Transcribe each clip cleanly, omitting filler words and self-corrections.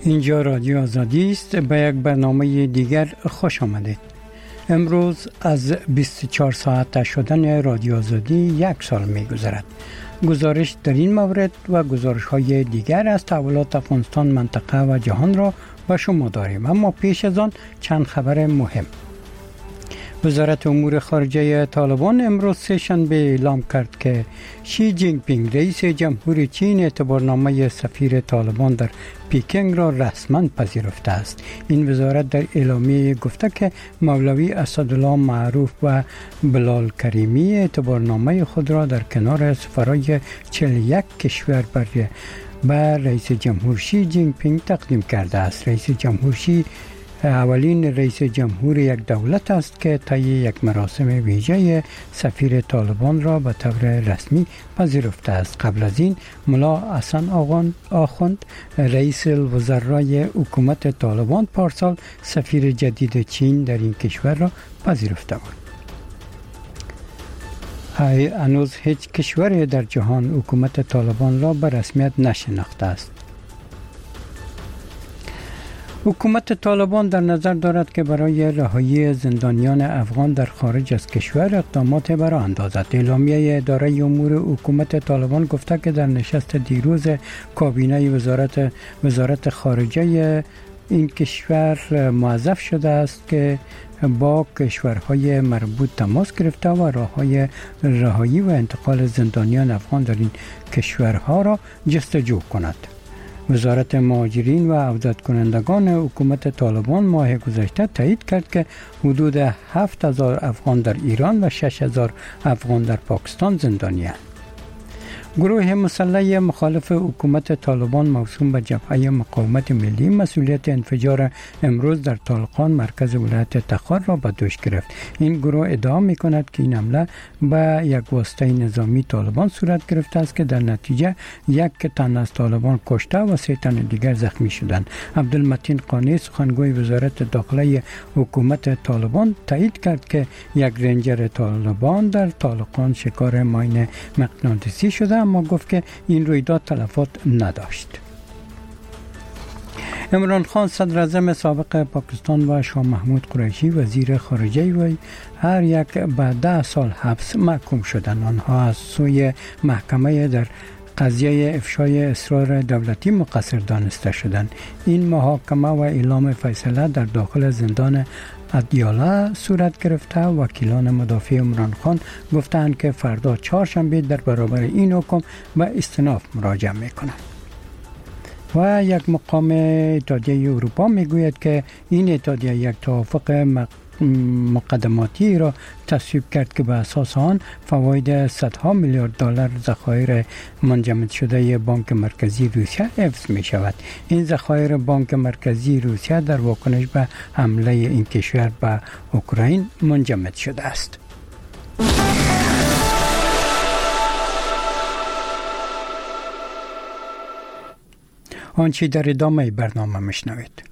اینجا رادیو آزادی است. به یک برنامه دیگر خوش آمدید. امروز از 24 ساعت شدن رادیو آزادی 1 سال می گذرد. گزارش در این مورد و گزارش های دیگر از تحولات افغانستان، منطقه و جهان را به شما داریم، اما پیش از آن چند خبر مهم. وزارت امور خارجه طالبان امروز سه‌شنبه اعلام کرد که شی جین پینگ رئیس جمهور چین اعتبارنامه سفیر طالبان در پیکنگ را رسما پذیرفته است. این وزارت در اعلامیه گفته که مولوی اسدالله معروف و بلال کریمی اعتبارنامه خود را در کنار سفرای 41 کشور به رئیس جمهور شی جین پینگ تقدیم کرده است. رئیس جمهور شی اولین رئیس جمهور یک دولت است که طی یک مراسم ویژه سفیر طالبان را به طور رسمی پذیرفته است. قبل از این ملا حسن آخوند رئیس الوزرای حکومت طالبان پارسال سفیر جدید چین در این کشور را پذیرفته بود. هنوز هیچ کشوری در جهان حکومت طالبان را به رسمیت نشناخته است. حکومت طالبان در نظر دارد که برای رهایی زندانیان افغان در خارج از کشور اقدامات برآ اندازد. اعلامیه اداره امور حکومت طالبان گفته که در نشست دیروز کابینه وزارت خارجه این کشور موظف شده است که با کشورهای مربوط تماس گرفته و راههای رهایی و انتقال زندانیان افغان در این کشورها را جستجو کند. وزارت مهاجرین و عودت کنندگان حکومت طالبان ماه گذشته تایید کرد که حدود 7000 افغان در ایران و 6000 افغان در پاکستان زندانی‌اند. گروه مسلح مخالف حکومت طالبان موسوم به جبهه مقاومت ملی مسئولیت انفجار امروز در طالقان مرکز ولایت تخار را به دوش گرفت. این گروه ادعا می‌کند که این حمله به یک واسطه نظامی طالبان صورت گرفته است که در نتیجه 1 تن از طالبان کشته و 3 تن دیگر زخمی شدند. عبدالمتین قانی سخنگوی وزارت داخله حکومت طالبان تایید کرد که یک رنجر طالبان در طالقان شکار ماین مغناطیسی شده، اما گفت که این رویداد تلفات نداشت. عمران خان صدر اعظم سابق پاکستان و شاه محمود قریشی وزیر خارجه وی هر یک به 10 سال حبس محکوم شدند. آنها از سوی محکمه در قضیه افشای اسرار دولتی مقصر دانسته شدند. این محاکمه و اعلام فیصله در داخل زندان ادیالا صورت گرفته. وکیلان مدافع عمران خان گفتند که فردا چهارشنبه در برابر این حکم به استئناف مراجعه میکنند. و یک مقام اتحادیه اروپا میگوید که این اتحادیه یک توافق مقدماتی را تصویب کرد که به اساس آن فواید صدها میلیارد دلار ذخایر منجمد شده بانک مرکزی روسیه حفظ می شود. این ذخایر بانک مرکزی روسیه در واکنش به حمله این کشور به اوکراین منجمد شده است. آنچه در ادامه برنامه میشنوید.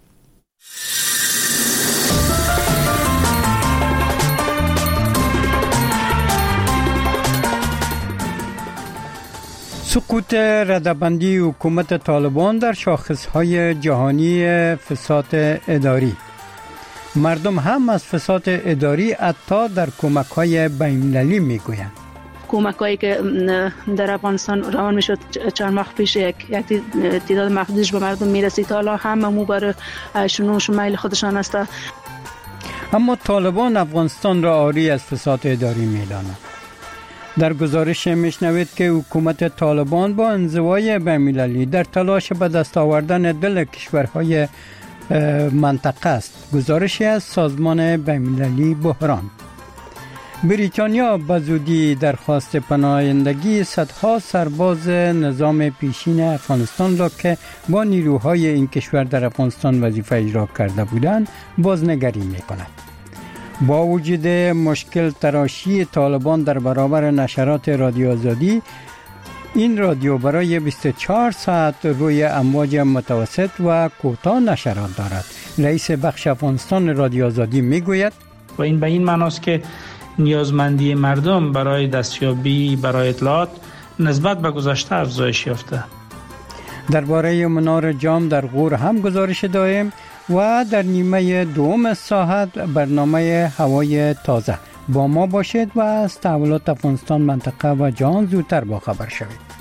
سقوط ردبندی حکومت طالبان در شاخصهای جهانی فساد اداری. مردم هم از فساد اداری حتی در کمک‌های بین‌المللی میگویند. کمک‌هایی که در افغانستان روان میشد چند وقت پیش یک تعداد محدودش به مردم میرسید، حالا همه برای شمایل خودشان است. اما طالبان افغانستان را عاری از فساد اداری می‌دانند. در گزارش میشنوید که حکومت طالبان با انزوای بین‌المللی در تلاش به دست آوردن دل کشورهای منطقه است. گزارشی از سازمان بین‌المللی بحران. بریتانیا به زودی درخواست پناهندگی صدها سرباز نظام پیشین افغانستان را که با نیروهای این کشور در افغانستان وظیفه اجرا کرده بودند بازنگری می‌کند. با وجود مشکل تراشی طالبان در برابر نشرات رادیو آزادی، این رادیو برای 24 ساعت روی امواج متوسط و کوتاه نشرات دارد. رئیس بخش افغانستان رادیو آزادی میگوید و این به این معناست که نیازمندی مردم برای دستیابی برای اطلاعات نسبت به گذشته افزایش یافته. درباره منار جام در غور هم گزارش داریم و در نیمه دوم ساعت برنامه هوای تازه. با ما باشید و از تحولات افغانستان، منطقه و جهان زودتر با خبر شوید.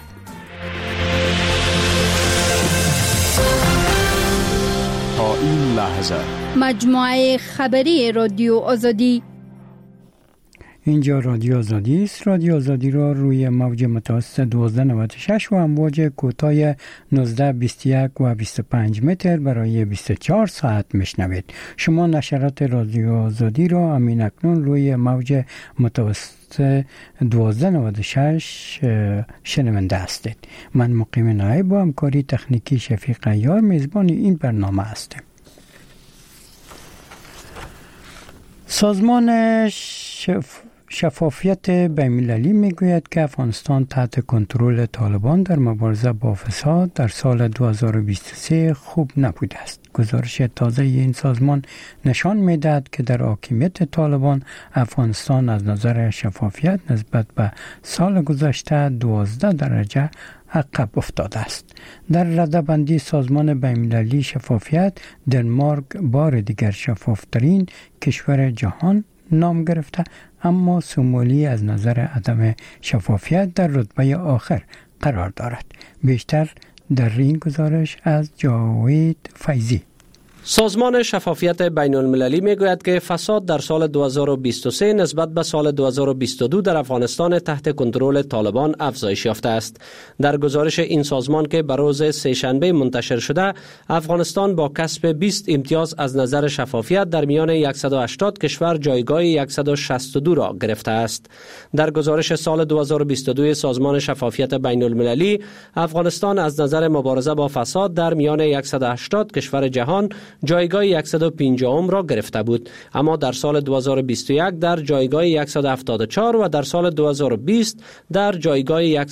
تا این لحظه مجموعه خبری رادیو آزادی. اینجا رادیو آزادی است. رادیو آزادی را روی موج متوسط 1296 و امواج کوتاه 1921 و 25 متر برای 24 ساعت میشنوید. شما نشرات رادیو آزادی را همین اکنون روی موج متوسط 1296 شنونده هستید. من مقیم نایب با همکاری تکنیکی شفیق عیار میزبان این برنامه هستم. سازمان شفافیت بین‌المللی میگوید که افغانستان تحت کنترل طالبان در مبارزه با فساد در سال 2023 خوب نبوده است. گزارش تازه این سازمان نشان میدهد که در حاکمیت طالبان افغانستان از نظر شفافیت نسبت به سال گذشته 12 درجه عقب افتاده است. در رده‌بندی سازمان بین‌المللی شفافیت، دنمارک بار دیگر شفافترین کشور جهان نام گرفته، اما سومالی از نظر عدم شفافیت در رتبه آخر قرار دارد. بیشتر در این گزارش از جاوید فیضی. سازمان شفافیت بین المللی میگوید که فساد در سال 2023 نسبت به سال 2022 در افغانستان تحت کنترل طالبان افزایش یافته است. در گزارش این سازمان که بر روز سه‌شنبه منتشر شده، افغانستان با کسب 20 امتیاز از نظر شفافیت در میان 180 کشور جایگاه 162 را گرفته است. در گزارش سال 2022 سازمان شفافیت بین المللی، افغانستان از نظر مبارزه با فساد در میان 180 کشور جهان جایگاه 150 را گرفته بود، اما در سال 2021 در جایگاه 174 و در سال 2020 در جایگاه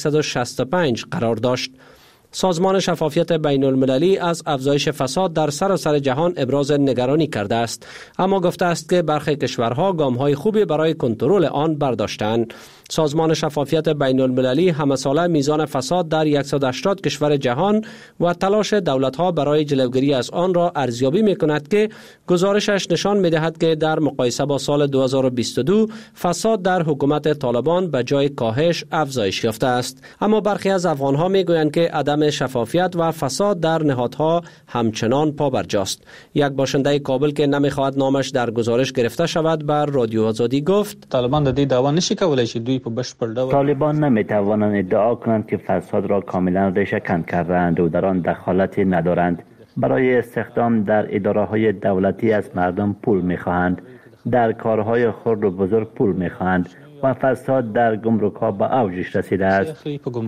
165 قرار داشت. سازمان شفافیت بین المللی از افزایش فساد در سراسر جهان ابراز نگرانی کرده است، اما گفته است که برخی کشورها گام‌های خوبی برای کنترل آن برداشتند. سازمان شفافیت بین المللی همه ساله میزان فساد در 180 کشور جهان و تلاش دولت‌ها برای جلوگیری از آن را ارزیابی می‌کند که گزارشش نشان می‌دهد که در مقایسه با سال 2022 فساد در حکومت طالبان به جای کاهش افزایش یافته است. اما برخی از افغان‌ها می‌گویند که عدم شفافیت و فساد در نهادها همچنان پابرجاست. یک باشنده کابل که نمی‌خواهد نامش در گزارش گرفته شود بر رادیو آزادی گفت: طالبان د دې دعوا نشي کولای چې دوی په بشپړ ډول طالبان نمی‌توانند ادعا کنند که فساد را کاملا ریشه‌کن کردند و در آن دخالتی ندارند. برای استخدام در اداره‌های دولتی از مردم پول می‌خواهند، در کارهای خرد و بزرگ پول می‌خواهند و فساد در گمرک‌ها به اوجش رسیده است.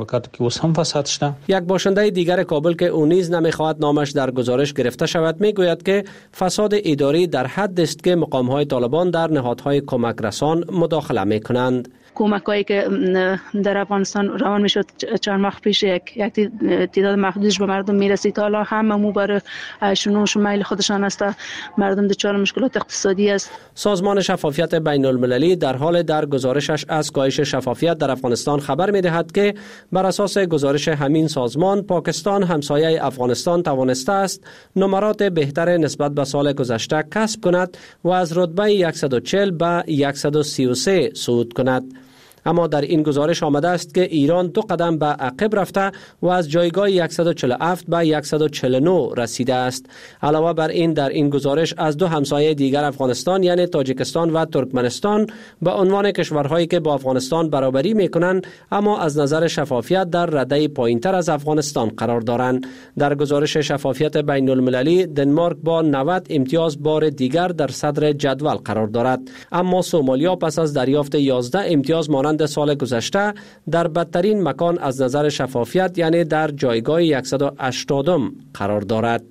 یک باشنده دیگر کابل که او نیز نمی‌خواهد نامش در گزارش گرفته شود میگوید که فساد اداری در حد است که مقام‌های طالبان در نهادهای کمک رسان مداخله می‌کنند. کمکایی که در افغانستان روان میشد چند ماه پیش یک تعداد محدودش به مردم میرسید. حالا همه برای شمایل خودشان است، مردم دچار مشکلات اقتصادی است. سازمان شفافیت بین المللی در حال در گزارشش از کاهش شفافیت در افغانستان خبر میدهد که بر اساس گزارش همین سازمان، پاکستان همسایه افغانستان توانسته است نمرات بهتر نسبت به سال گذشته کسب کند و از رتبه 140 به 133 صعود کند. اما در این گزارش آمده است که ایران 2 قدم به عقب رفته و از جایگاه 147 به 149 رسیده است. علاوه بر این در این گزارش از 2 همسایه دیگر افغانستان یعنی تاجیکستان و ترکمنستان به عنوان کشورهایی که با افغانستان برابری میکنند اما از نظر شفافیت در رده پایینتر از افغانستان قرار دارند. در گزارش شفافیت بین المللی دنمارک با 90 امتیاز بار دیگر در صدر جدول قرار دارد، اما سومالیا پس از دریافت 11 امتیاز مانند سال گذشته در بدترین مکان از نظر شفافیت یعنی در جایگاه 180 قرار دارد.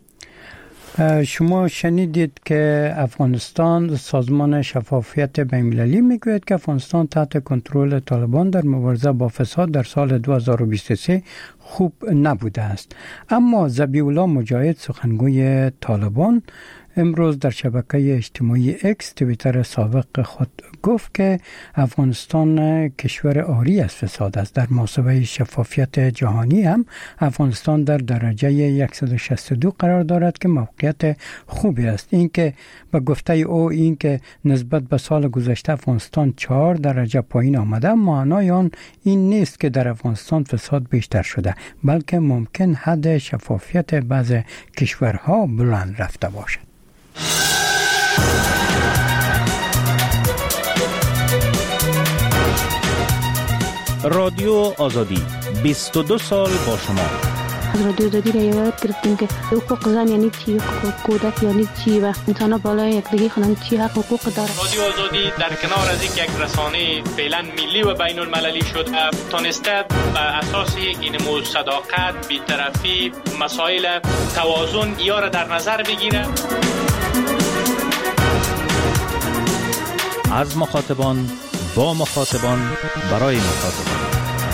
شما شنیدید که افغانستان، سازمان شفافیت بین‌المللی میگوید که افغانستان تحت کنترل طالبان در مبارزه با فساد در سال 2023 خوب نبوده است. اما ذبیح الله مجاهد سخنگوی طالبان امروز در شبکه اجتماعی اکس توییتر سابق خود گفت که افغانستان کشور عاری از فساد است. در محاسبه شفافیت جهانی هم افغانستان در درجه 162 قرار دارد که موقعیت خوبی است. این که به گفته او این که نسبت به سال گذشته افغانستان 4 درجه پایین آمده، معنای آن این نیست که در افغانستان فساد بیشتر شده، بلکه ممکن حد شفافیت بعض کشورها بلند رفته باشد. رادیو آزادی 22 سال با شما. از رادیو آزادی را یاد گرفتیم که حقوق زن یعنی چی، حقوق کودک یعنی چی و انسان بالای یکدیگه خوانند چی حقوق داره. رادیو آزادی در کنار از یک رسانه فعلا ملی و بین المللی شد، تونسته بر اساس این صداقت، بی‌طرفی، مسائل توازن یا را در نظر بگیره. از مخاطبان با مخاطبان برای مخاطبان.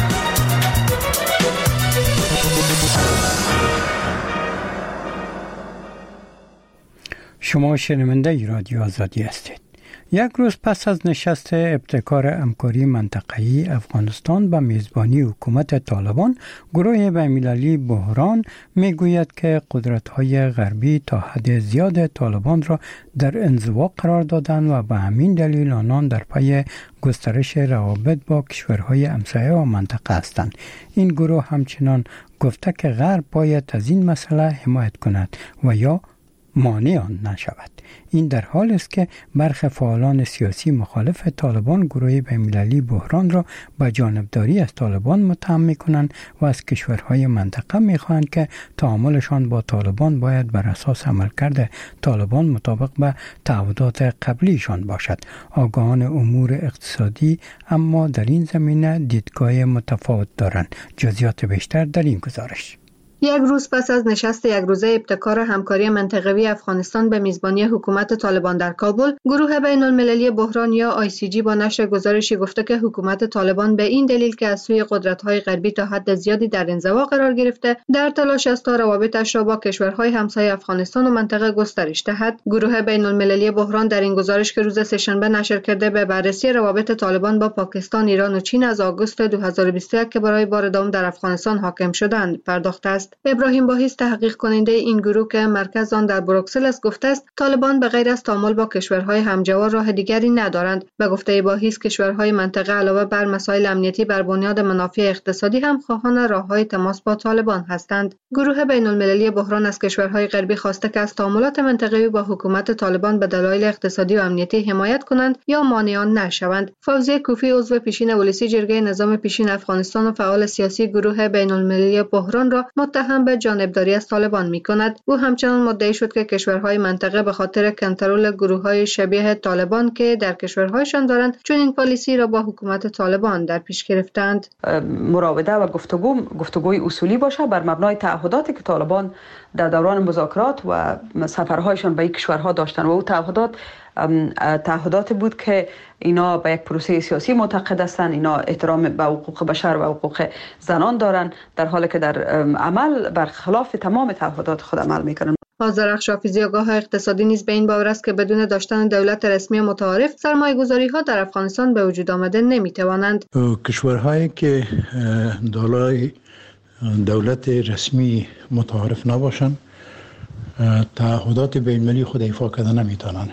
شما شنونده رادیو آزادی هستید. یک روز پس از نشست ابتکار همکاری منطقه‌ای افغانستان به میزبانی حکومت طالبان، گروه بین‌المللی بحران میگوید که قدرت‌های غربی تا حد زیاد طالبان را در انزوا قرار دادند و به همین دلیل آنان در پی گسترش روابط با کشورهای همسایه و منطقه هستند. این گروه همچنان گفته که غرب باید از این مسئله حمایت کند و یا مانع آن نشود. این در حال است که برخی فعالان سیاسی مخالف طالبان گروه بین‌المللی بحران را به جانبداری از طالبان متهم می‌کنند و از کشورهای منطقه می‌خواهند که تعاملشان با طالبان باید بر اساس عملکرد طالبان مطابق به تعهدات قبلیشان باشد. آگاهان امور اقتصادی اما در این زمینه دیدگاه متفاوت دارند. جزئیات بیشتر در این گزارش. یک روز پس از نشست یک روزه ابتکار همکاری منطقوی افغانستان به میزبانی حکومت طالبان در کابل، گروه بین‌المللی بحران یا ICG با نشر گزارشی گفته که حکومت طالبان به این دلیل که از سوی قدرت‌های غربی تا حد زیادی در انزوا قرار گرفته، در تلاش است تا روابطش را با کشورهای همسایه افغانستان و منطقه گسترش دهد. گروه بین‌المللی بحران در این گزارش که روز سه‌شنبه نشر کرده، به بررسی روابط طالبان با پاکستان، ایران و چین از آگوست 2021 که برای بار دوم در افغانستان حاکم شدند پرداخته است. ابراهیم باهیس، تحقیق کننده این گروه که مرکز آن در بروکسل است، گفته است طالبان به غیر از تعامل با کشورهای همجوار راه دیگری ندارند. به گفته باهیس، کشورهای منطقه علاوه بر مسائل امنیتی بر بنیاد منافع اقتصادی هم خواهان راههای تماس با طالبان هستند. گروه بین‌المللی بحران از کشورهای غربی خواسته که از تعاملات منطقه‌ای با حکومت طالبان به دلایل اقتصادی و امنیتی حمایت کنند یا مانع نشوند. فوزیه کوفی، عضو پیشین ولسی جرگه نظام پیشین افغانستان و فعال سیاسی گروه بین‌المللی بحران را متهم به جانبداری از طالبان می‌کند. او همچنان مدعی شد که کشورهای منطقه به خاطر کنترل گروه‌های شبیه طالبان که در کشورهایشان دارند، چون این پالیسی را با حکومت طالبان در پیش گرفتند. مراوده و گفتگوی اصولی باشه بر مبنای تعهداتی که طالبان در دوران مذاکرات و سفرهایشان به این کشورها داشتند و او تعهدات بود که اینا به یک پروسه سیاسی معتقد هستند، اینا احترام به حقوق بشر و حقوق زنان دارند، در حالی که در عمل برخلاف تمام تعهدات خود عمل میکنند. آذرخش حافظی، آگاه اقتصادی، نیز به این باور است که بدون داشتن دولت رسمی متعارف، سرمایه‌گذاری‌ها در افغانستان به وجود آمده نمی‌توانند. کشورهایی که دارای دولت رسمی متعارف نباشند، تعهدات بین‌المللی خود ایفا کردن نمی‌توانند.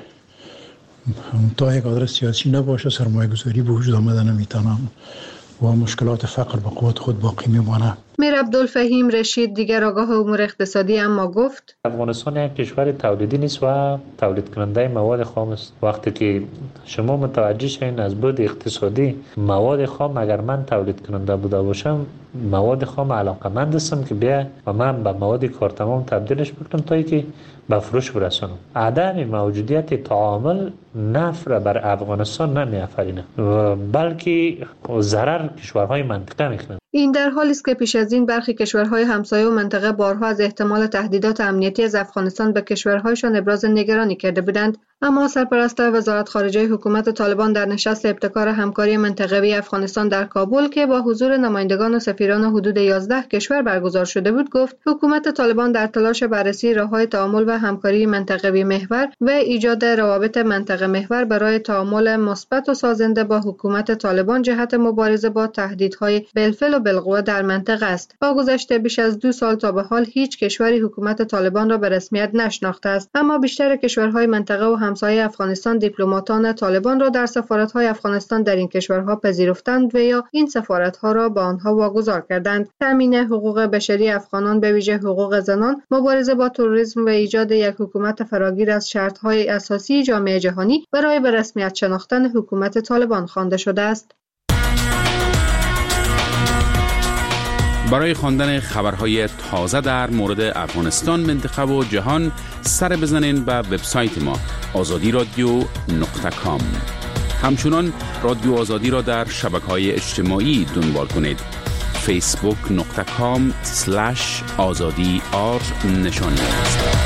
تا یک قدرت سیاسی نباشه، سرمایه‌گذاری به وجود آمده نمی‌توانند و مشکلات فقر به قوت خود باقی میمانه. میر عبدالفهیم رشید، دیگر آگاه امور اقتصادی، اما گفت افغانستان یک کشور تولیدی نیست و تولید کننده مواد خام است. وقتی که شما متوجه شین از بود اقتصادی، مواد خام اگر من تولید کننده بوده باشم، مواد خام علاقمند هستم که بیا و من به مواد کارتمام تبدیلش بکنم تا اینکه به فروش برسونم. عدم موجودیت تعامل نفع بر افغانستان نمی‌آفرینه، بلکه ضرر کشورهای منطقه می‌کنه. این در حالی است که پیش از این برخی کشورهای همسایه و منطقه بارها از احتمال تهدیدات امنیتی از افغانستان به کشورهایشان ابراز نگرانی کرده بودند. اما سرپرست وزارت خارجه حکومت طالبان در نشست ابتکار همکاری منطقوی افغانستان در کابل که با حضور نمایندگان و سفیران حدود 11 کشور برگزار شده بود گفت حکومت طالبان در تلاش بررسی راه‌های تعامل و همکاری منطقوی محور و ایجاد روابط منطقه محور برای تعامل مثبت و سازنده با حکومت طالبان جهت مبارزه با تهدیدهای بالفعل و بالقوه در منطقه است. با گذشت بیش از 2 سال تا به حال هیچ کشوری حکومت طالبان را به رسمیت نشناخته است، اما بیشتر کشورهای منطقه و همسایه افغانستان دیپلماتان طالبان را در سفارت‌های افغانستان در این کشورها پذیرفتند و یا این سفارت‌ها را به آنها واگذار کردند. تامین حقوق بشری افغانان به ویژه حقوق زنان، مبارزه با تروریسم و ایجاد یک حکومت فراگیر از شرط‌های اساسی جامعه جهانی برای به رسمیت شناختن حکومت طالبان خوانده شده است. برای خواندن خبرهای تازه در مورد افغانستان، منطقه و جهان سر بزنین به وبسایت ما azadi.com. همچنان رادیو آزادی را در شبکه‌های اجتماعی دنبال کنید. facebook.com/azadi_r نشانی است.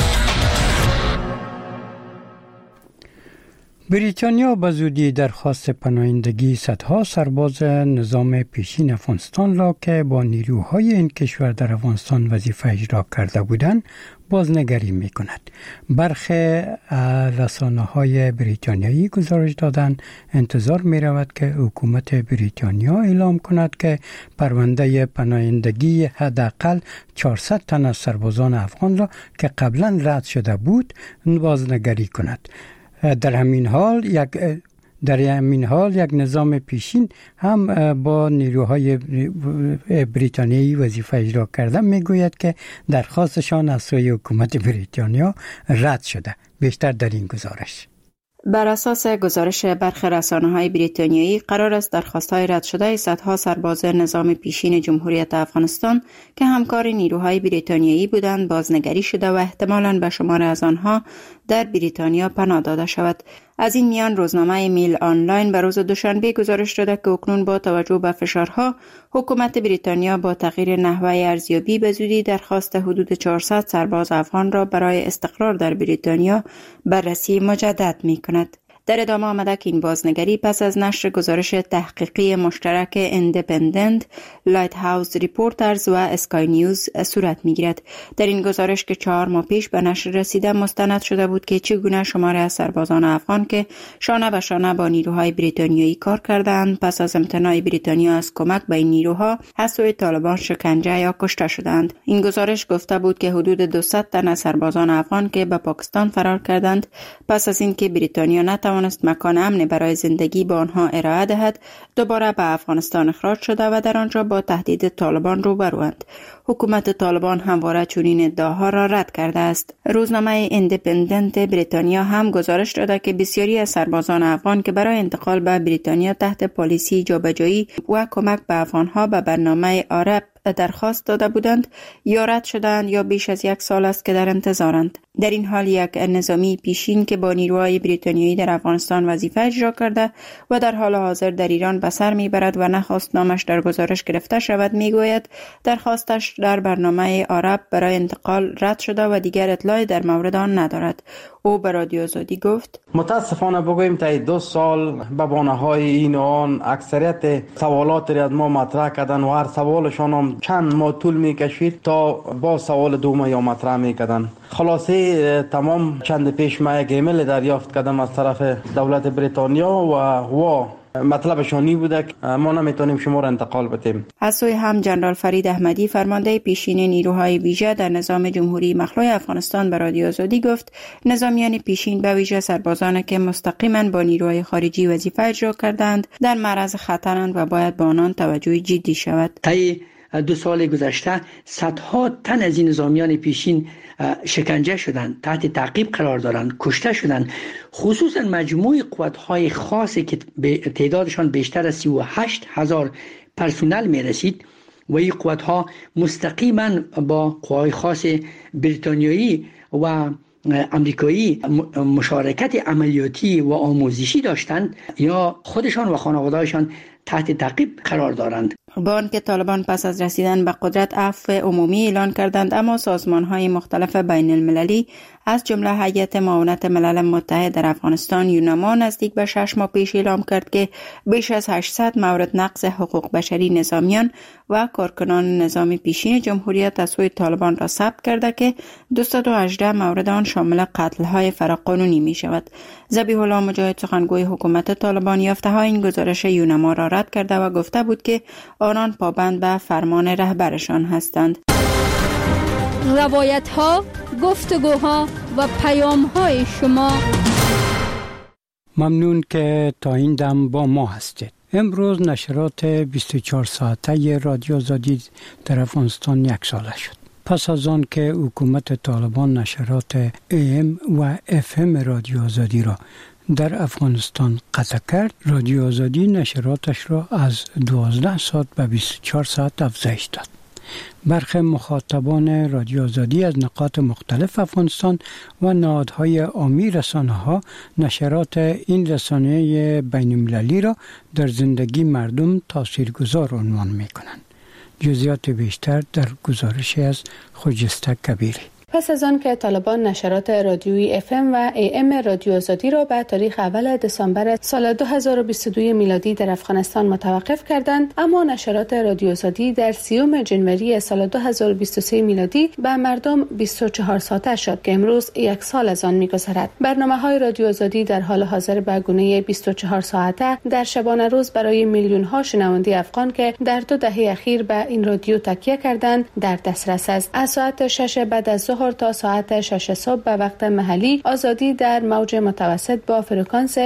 بریتانیا به زودی درخواست پناهندگی صدها سرباز نظام پیشین افغانستان را که با نیروهای این کشور در افغانستان وظیفه اجرا کرده بودند بازنگری می کند. برخی رسانه‌های بریتانیایی گزارش دادند انتظار می رود که حکومت بریتانیا اعلام کند که پرونده پناهندگی حداقل 400 تن از سربازان افغان را که قبلا رد شده بود بازنگری کند. در همین حال یک نظام پیشین هم با نیروهای بریتانیایی وظیفه اجرا کرده میگوید که درخواستشان از سوی حکومت بریتانیا رد شده. بیشتر در این گزارش. بر اساس گزارش برخی رسانه‌های بریتانیایی قرار است درخواست‌های رد شده صدها سرباز نظام پیشین جمهوریت افغانستان که همکار نیروهای بریتانیایی بودند بازنگری شده و احتمالاً به شمار از آنها در بریتانیا پناه داده شود. از این میان روزنامه میل آنلاین به روز دوشنبه گزارش داده که اکنون با توجه به فشارها حکومت بریتانیا با تغییر نحوه ارزیابی به زودی درخواست حدود 400 سرباز افغان را برای استقرار در بریتانیا بررسی مجدد می کند. در ادامه آمده که این بازنگری پس از نشر گزارش تحقیقی مشترک اندپندنت، لایت هاوس ریپورترز و اسکای نیوز صورت می‌گیرد. در این گزارش که 4 ماه پیش به نشر رسیده مستند شده بود که چگونه شماری از سربازان افغان که شانه به شانه با نیروهای بریتانیایی کار کردند پس از امتناع بریتانیا از کمک به این نیروها از سوی طالبان شکنجه یا کشته شدند. این گزارش گفته بود که حدود 200 تن از سربازان افغان که به پاکستان فرار کردند پس از اینکه بریتانیا نتوانست مکان امن برای زندگی به آنها ارائه دهد دوباره به افغانستان اخراج شده و در آنجا با تهدید طالبان روبروند. حکومت طالبان همواره چنین ادعاها را رد کرده است. روزنامه اندپندنت بریتانیا هم گزارش داده که بسیاری از سربازان افغان که برای انتقال به بریتانیا تحت پالیسی جابجایی و کمک به افغانها به برنامه آرپ درخواست داده بودند یا رد شدند یا بیش از 1 سال است که در انتظارند. در این حال یک نظامی پیشین که با نیروهای بریتانیایی در افغانستان وظیفه اجرا کرده و در حال حاضر در ایران به سر میبرد و نخواست نامش در گزارش گرفته شود میگوید درخواستش در برنامه آرپ برای انتقال رد شده و دیگر اطلاعی در مورد آن ندارد. او به رادیو آزادی گفت متاسفانه بگوییم تا 2 سال به بهانه‌های این و آن اکثریت سوالات را از ما مطرح کردن و هر سوالشان هم چند ماه طول میکشید تا با سوال دوم یا مطرح میکردن. خلاصه تمام چند پیش ما یک ایمیل دریافت کردم از طرف دولت بریتانیا و مطلبشانی بوده که ما نمیتونیم شما را انتقال بدیم. از سوی هم جنرال فرید احمدی فرمانده پیشین نیروهای ویژه در نظام جمهوری مخلوع افغانستان به رادیو آزادی گفت نظامیان پیشین به ویژه سربازان که مستقیما با نیروهای خارجی وظیفه اجرا کردند در معرض خطرند و باید به آنان توجه جدی شود. 2 سال گذشته صدها تن از این نظامیان پیشین شکنجه شدند، تحت تعقیب قرار دارند، کشته شدند. خصوصا مجموع قوت‌های خاصی که تعدادشان بیشتر از 38,000 پرسنل می‌رسید و این قوت‌ها مستقیما با قوای خاص بریتانیایی و امریکایی مشارکت عملیاتی و آموزشی داشتند یا خودشان و خانواده‌هایشان تحت تعقیب قرار دارند. با آنکه طالبان پس از رسیدن به قدرت عفو عمومی اعلان کردند، اما سازمان‌های مختلف بین المللی از جمله هیئت معاونت ملل متحد در افغانستان یونما نزدیک به 6 ماه پیش اعلام کرد که بیش از 800 مورد نقض حقوق بشری نظامیان و کارکنان نظام پیشین جمهوریت از سوی طالبان را ثبت کرده که 218 مورد آن شامل قتل‌های فراقانونی می شود. ذبیح الله مجاهد سخنگوی حکومت طالبان یافته‌های این گزارش یونما را رد کرده و گفته بود که آنان پابند به فرمان رهبرشان هستند. روایت ها، گفتگوها و پیام های شما. ممنون که تا این دم با ما هستید. امروز نشرات 24 ساعته رادیو آزادی در افغانستان 1 ساله شد. پس از آن که حکومت طالبان نشرات AM و FM رادیو آزادی را در افغانستان قطع کرد، رادیو آزادی نشراتش را از 12 ساعت به 24 ساعت افزایش داد. برخی مخاطبان رادیو آزادی از نقاط مختلف افغانستان و نهادهای عامی رسانه‌ها نشرات این رسانه بین‌المللی را در زندگی مردم تاثیرگذار عنوان می‌کنند. جزئیات بیشتر در گزارشی از خجسته کبیری. پس از آن که طالبان نشرات رادیویی FM و AM رادیو آزادی را به تاریخ اول دسامبر سال 2022 میلادی در افغانستان متوقف کردند، اما نشرات رادیو آزادی در 30 جنوری سال 2023 میلادی به مردم 24 ساعته شد که امروز 1 سال از آن می‌گذرد. برنامه‌های رادیو آزادی در حال حاضر به گونه 24 ساعته در شبانه روز برای میلیون‌ها شنونده افغان که در 2 دهه اخیر به این رادیو تکیه کردند در دسترس است. از ساعت 6 بعد از ظهر تا ساعت 6 صبح به وقت محلی آزادی در موج متوسط با فرکانس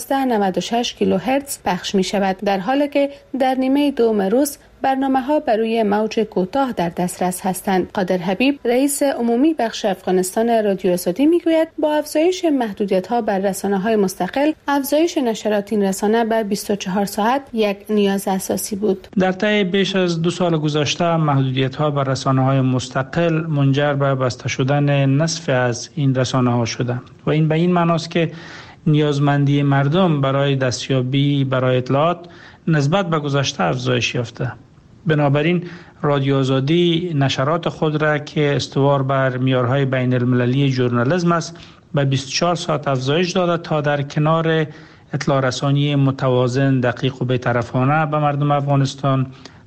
1296 کیلوهرتز پخش می شود، در حالی که در نیمه دوم روز برنامه‌ها بر روی موج کوتاه در دسترس هستند. قادر حبیب رئیس عمومی بخش افغانستان رادیو آزادی میگوید با افزایش محدودیت‌ها بر رسانه‌های مستقل، افزایش نشرات این رسانه به 24 ساعت یک نیاز اساسی بود. در طی بیش از 2 سال گذشته محدودیت‌ها بر رسانه‌های مستقل منجر به بسته شدن نصف از این رسانه‌ها شده و این به این معناست که نیازمندی مردم برای دستیابی برای اطلاعات نسبت به گذشته افزایش یافته. بنابراین رادیو آزادی نشرات خود را که استوار بر معیارهای بین المللی ژورنالیسم است به 24 ساعت افزایش داده تا در کنار اطلاع رسانی متوازن، دقیق و بی‌طرفانه به مردم افغانستان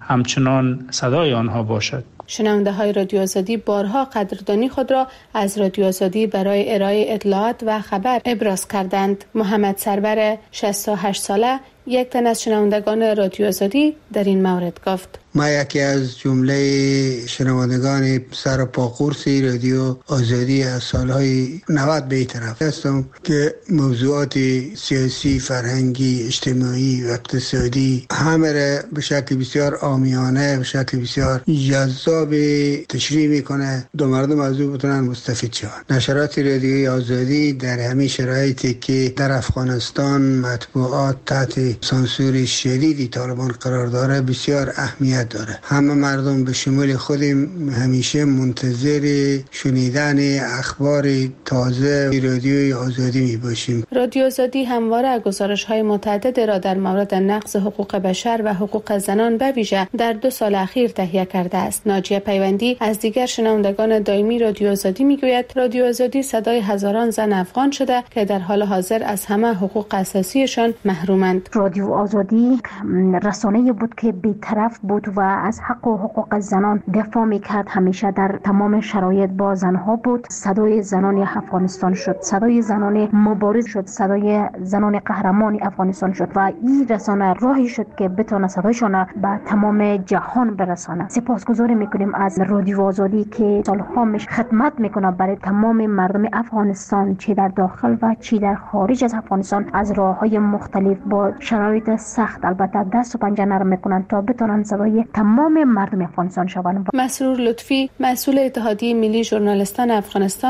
همچنان صدای آنها باشد. شنونده های رادیو آزادی بارها قدردانی خود را از رادیو آزادی برای ارائه اطلاعات و خبر ابراز کردند. محمد سرور 68 ساله یک تن از شنوندگان رادیو آزادی در این مورد گفت: ما یکی از جمله شنوندگان سر پا قرصی رادیو آزادی از سالهای 90 به طرف هستم که موضوعات سیاسی، فرهنگی، اجتماعی و اقتصادی همه را به شکل بسیار عامیانه، به شکل بسیار جذاب تشریح میکنه تا مردم از او بتونن مستفید شوند. نشرات رادیویی آزادی در همین شرایطی که در افغانستان مطبوعات تحت سانسور شدیدی طالبان قرار داره بسیار اهمیت داره. همه مردم به شمول خودم همیشه منتظر شنیدن اخبار تازه رادیوی آزادی می باشیم. رادیو آزادی همواره گزارش‌های متعدد را در مورد نقض حقوق بشر و حقوق زنان به ویژه در 2 سال اخیر تهیه کرده است. ناجیه پیوندی از دیگر شنوندگان دائمی رادیو آزادی میگوید رادیو آزادی صدای هزاران زن افغان شده که در حال حاضر از همه حقوق اساسیشان محرومند. رادیو آزادی رسانه‌ای بود که بی‌طرف بود و از حق و حقوق زنان دفاع میکرد. همیشه در تمام شرایط با زنها بود. صدای زنان افغانستان شد، صدای زنان مبارز شد، صدای زنان قهرمان افغانستان شد و این رسانه راهی شد که بتونه صدایشان به تمام جهان برسانه. سپاسگزاری میکنیم از رادیو آزادی که سالها خدمت میکنه برای تمام مردم افغانستان، چه در داخل و چه در خارج از افغانستان، از راههای مختلف با شرایط سخت البته دست و پنجه نرم میکنن تا بتونن صدای تمام مردم افغانستان شوند. مسرور لطفی مسئول اتحادیه ملی ژورنالیستان افغانستان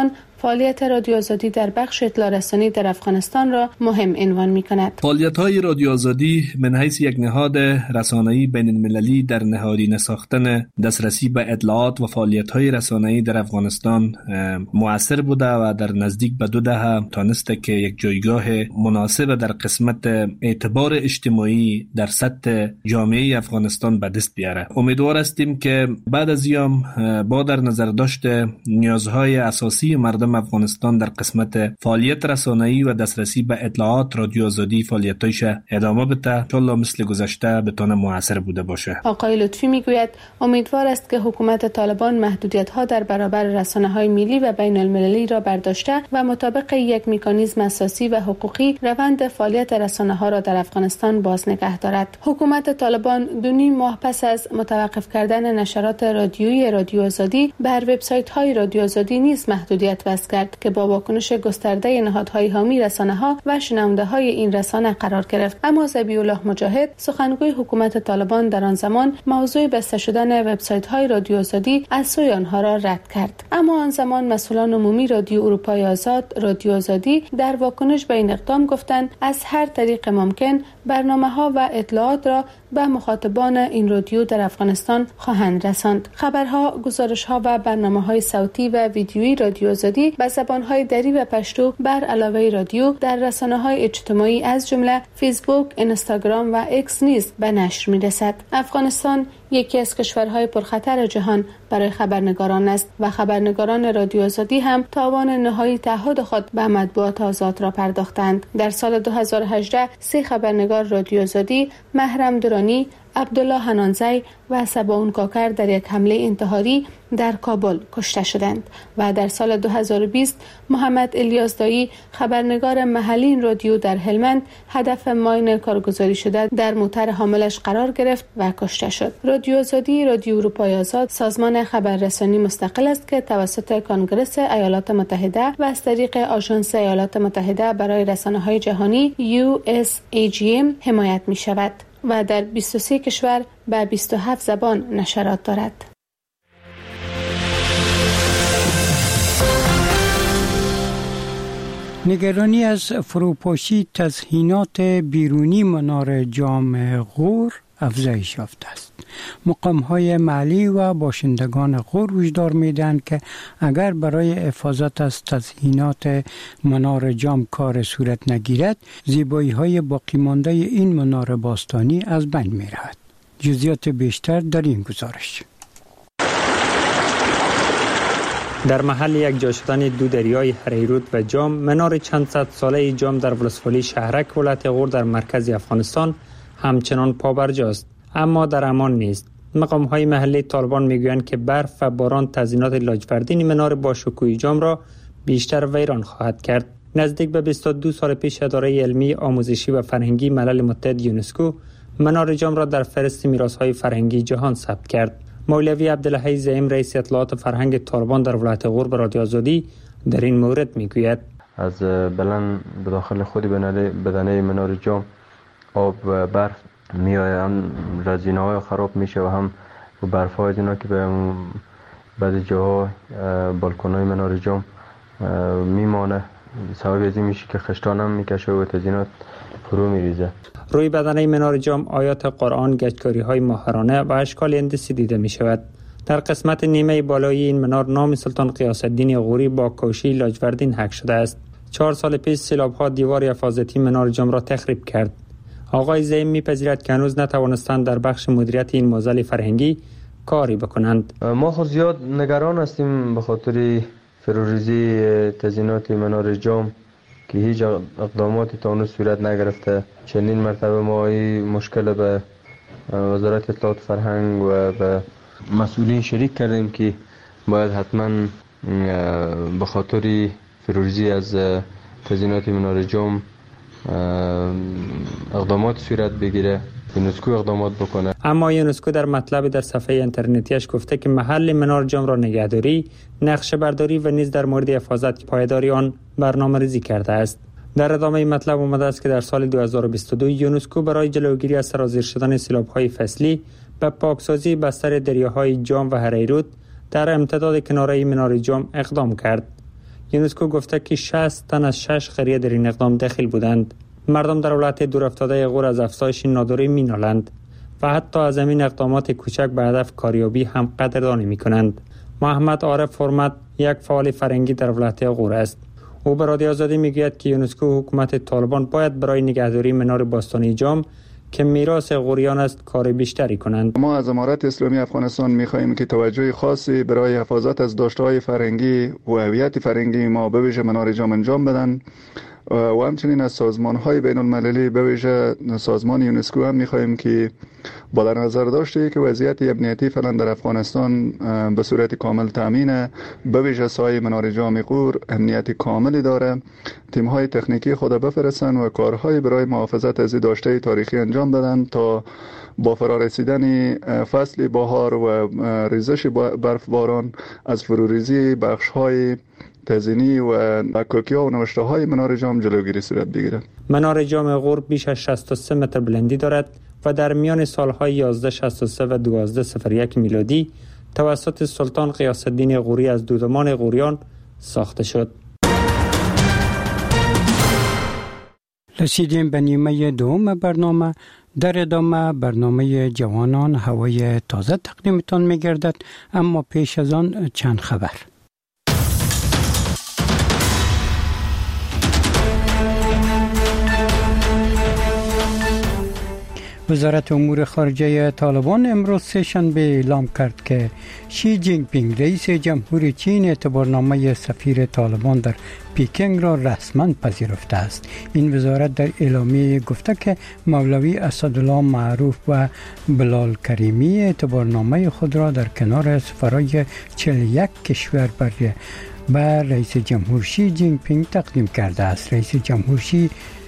فعالیت رادیو آزادی در بخش اطلاع رسانی در افغانستان را مهم عنوان می‌کند. فعالیت‌های رادیو آزادی من حیث یک نهاد رسانه‌ای بین‌المللی در نهادینه ساختن دسترسی به اطلاعات و فعالیت‌های رسانه‌ای در افغانستان مؤثر بوده و در نزدیک به 2 دهه تانسته که یک جایگاه مناسب در قسمت اعتبار اجتماعی در سطح جامعه افغانستان به دست بیاره. امیدوار هستیم که بعد از ایام با در نظر داشته نیازهای اساسی مردم افغانستان در قسمت فعالیت رسانه‌ای و دسترسی به اطلاعات رادیو آزادی فعالیتایش ادامه بده، ان شاءالله مثل گذشته بتونه موثر بوده باشه. آقای لطفی میگوید امیدوار است که حکومت طالبان محدودیت‌ها در برابر رسانه‌های ملی و بین‌المللی را برداشته و مطابق یک مکانیزم اساسی و حقوقی روند فعالیت رسانه‌ها را در افغانستان باز نگه دارد. حکومت طالبان 2.5 ماه پس از متوقف کردن نشرات رادیویی رادیو آزادی بر وبسایت‌های رادیو آزادی نیز محدودیت وضع کرد که با واکنش گسترده نهادهای حامی رسانه‌ها و شنونده‌های این رسانه قرار گرفت. اما ذبیح الله مجاهد سخنگوی حکومت طالبان در آن زمان موضوع بسته شدن وبسایت‌های رادیو آزادی از سوی آنها را رد کرد. اما آن زمان مسئولان عمومی رادیو اروپای آزاد رادیو آزادی در واکنش به این اقدام گفتند از هر طریق ممکن برنامه‌ها و اطلاعات را به مخاطبان این رادیو در افغانستان خواهند رساند. خبرها، گزارش‌ها و برنامه‌های صوتی و ویدیویی رادیو آزادی به زبان‌های دری و پشتو بر علاوه رادیو در رسانه‌های اجتماعی از جمله فیسبوک، اینستاگرام و اکس نیز به نشر می‌رسد. افغانستان یکی از کشورهای پرخطر جهان برای خبرنگاران است و خبرنگاران رادیو آزادی هم تاوان نهایی تعهد خود به مطبوعات آزاد را پرداختند. در سال 2018 3 خبرنگار رادیو آزادی، محرم درانی، عبدالله حنانزی و سباون کاکر در یک حمله انتحاری در کابل کشته شدند و در سال 2020 محمد الیاس دایی خبرنگار محلی این رادیو در هلمند هدف ماین کارگزاری شده در موتر حاملش قرار گرفت و کشته شد. رادیو آزادی رادیو اروپای آزاد سازمان خبررسانی مستقل است که توسط کنگره ایالات متحده و از طریق آژانس ایالات متحده برای رسانه‌های جهانی USAGM حمایت می شود و در 23 کشور به 27 زبان نشرات دارد. نگرانی از فروپاشی تزیینات بیرونی منار جام غور افزایش یافته است. مقام‌های محلی و باشندگان غور هشدار می‌دهند که اگر برای حفاظت از تزیینات منار جام کار صورت نگیرد، زیبایی‌های باقی مانده این منار باستانی از بین می‌رود. جزئیات بیشتر در این گزارش. در محل یک جا شدن 2 دریای هریرود و جام، منار چند صد ساله جام در ولسوالی شهرک ولایت غور در مرکز افغانستان همچنان پابرجاست، اما در امان نیست. مقام‌های محلی طالبان میگویند که برف و باران تزیینات لاجوردین منار باشکوه جام را بیشتر ویران خواهد کرد. نزدیک به 22 سال پیش اداره علمی، آموزشی و فرهنگی ملل متحد یونسکو منار جام را در فهرست میراث‌های فرهنگی جهان ثبت کرد. مولوی عبدالحی زعیم رئیس اطلاعات فرهنگ طالبان در ولایت غور به رادیو آزادی در این مورد میگوید از بلند به داخل خود بدنه منار جام آب و برف میآیند، رزینه‌های خراب میشه و هم برف‌های اینا که به بعضی جاها بالکن‌های منار جام میمانه، سبب از این میشه که خشتان هم میکشه و تزیینات فرو میریزه. روی بدنه منار جام آیات قرآن، گچکاری‌های ماهرانه و اشکال هندسی دیده میشود. در قسمت نیمه بالایی این منار نام سلطان غیاث الدین غوری با کوشی لاجوردین حک شده است. 4 سال پیش سیلاب‌ها دیوار حفاظتی منار جام را تخریب کرد. آقای زعیم میپذیرد که هنوز نتوانستند در بخش مدیریت این معضل فرهنگی کاری بکنند. ما خود زیاد نگران هستیم به خاطر فروریزی تزیینات منار جام که هیچ اقداماتی تا اون صورت نگرفته. چندین مرتبه ما این مشکل به وزارت اطلاعات فرهنگ و به مسئولین شریک کردیم که باید حتما به خاطر فروریزی از تزیینات منار جام اقدامات صورت بگیره، یونسکو اقدامات بکنه. اما یونسکو در مطلب در صفحه اینترنتیش گفته که محل منار جام را نگهداری، نقشه برداری و نیز در مورد حفاظت پایداری آن برنامه‌ریزی کرده است. در ادامه مطلب آمده است که در سال 2022 یونسکو برای جلوگیری از سرازیر شدن سیلاب‌های فصلی به پاکسازی بستر دریاهای جام و هریرود در امتداد کناره منار جام اقدام کرد. یونسکو گفته که 60 تن از 6 قریه در این اقدام داخل بودند. مردم در ولایت دورافتاده غور از افزایش ناداری مینالند و حتی از این اقدامات کوچک به هدف کاریابی هم قدردانی میکنند. محمد عارف حرمت یک فعال فرهنگی در ولایت غور است. او به رادیو آزادی میگوید که یونسکو و حکومت طالبان باید برای نگهداری منار باستانی جام که میراث غوریان است کار بیشتری کنند. ما از امارت اسلامی افغانستان می‌خواهیم که توجه خاصی برای حفاظت از داشته‌های فرهنگی و هویت فرهنگی ما به ویژه منار جام انجام بدن و همچنین از سازمان‌های بین‌المللی به ویژه سازمان یونسکو هم می‌خواهیم که با در نظر داشته که وضعیت امنیتی فعلا در افغانستان به صورت کامل تامینه، به ویژه سایه منار جام غور امنیت کاملی داره، تیم‌های تکنیکی خود بفرستن و کارهای برای محافظت از داشته تاریخی انجام بدن تا با فرارسیدن فصل بهار و ریزش برفباران از فروریزی بخش‌های تزیینی و کوکی‌ها و نوشته‌های منار جام جلوگیری صورت بگیره. منار جام غور بیش از 63 متر بلندی دارد و در میان سالهای 1163 و 1201 میلادی توسط سلطان غیاث الدین غوری از دودمان غوریان ساخته شد. رسیدیم به نیمه دوم برنامه. در ادامه برنامه جوانان هوای تازه تقدیمتان می‌گردد، اما پیش از آن چند خبر. وزارت امور خارجه طالبان امروز سه‌شنبه اعلام کرد که شی جین پینگ رئیس جمهوری چین اعتبارنامه سفیر طالبان در پیکنگ را رسما پذیرفته است. این وزارت در اعلامیه گفته که مولوی اسدالله معروف و بلال کریمی اعتبارنامه خود را در کنار سفرای 41 کشور به رئیس جمهور شی جین پینگ تقدیم کرده است. رئیس جمهور شی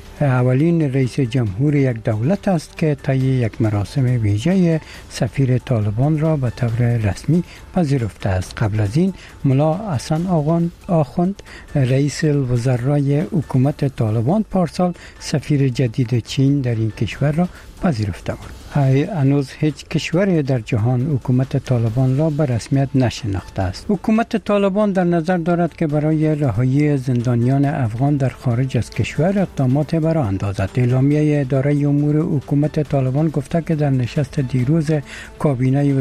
اولین رئیس جمهور یک دولت است که طی یک مراسم ویژه سفیر طالبان را به طور رسمی پذیرفته است. قبل از این ملا حسن آخوند رئیس الوزرای حکومت طالبان پارسال سفیر جدید چین در این کشور را پذیرفته بود. هنوز هیچ کشوری در جهان حکومت طالبان را به رسمیت نشناخته است. حکومت طالبان در نظر دارد که برای رهایی زندانیان افغان در خارج از کشور اقدامات برای اندازد. اعلامیه اداره امور حکومت طالبان گفته که در نشست دیروز کابینه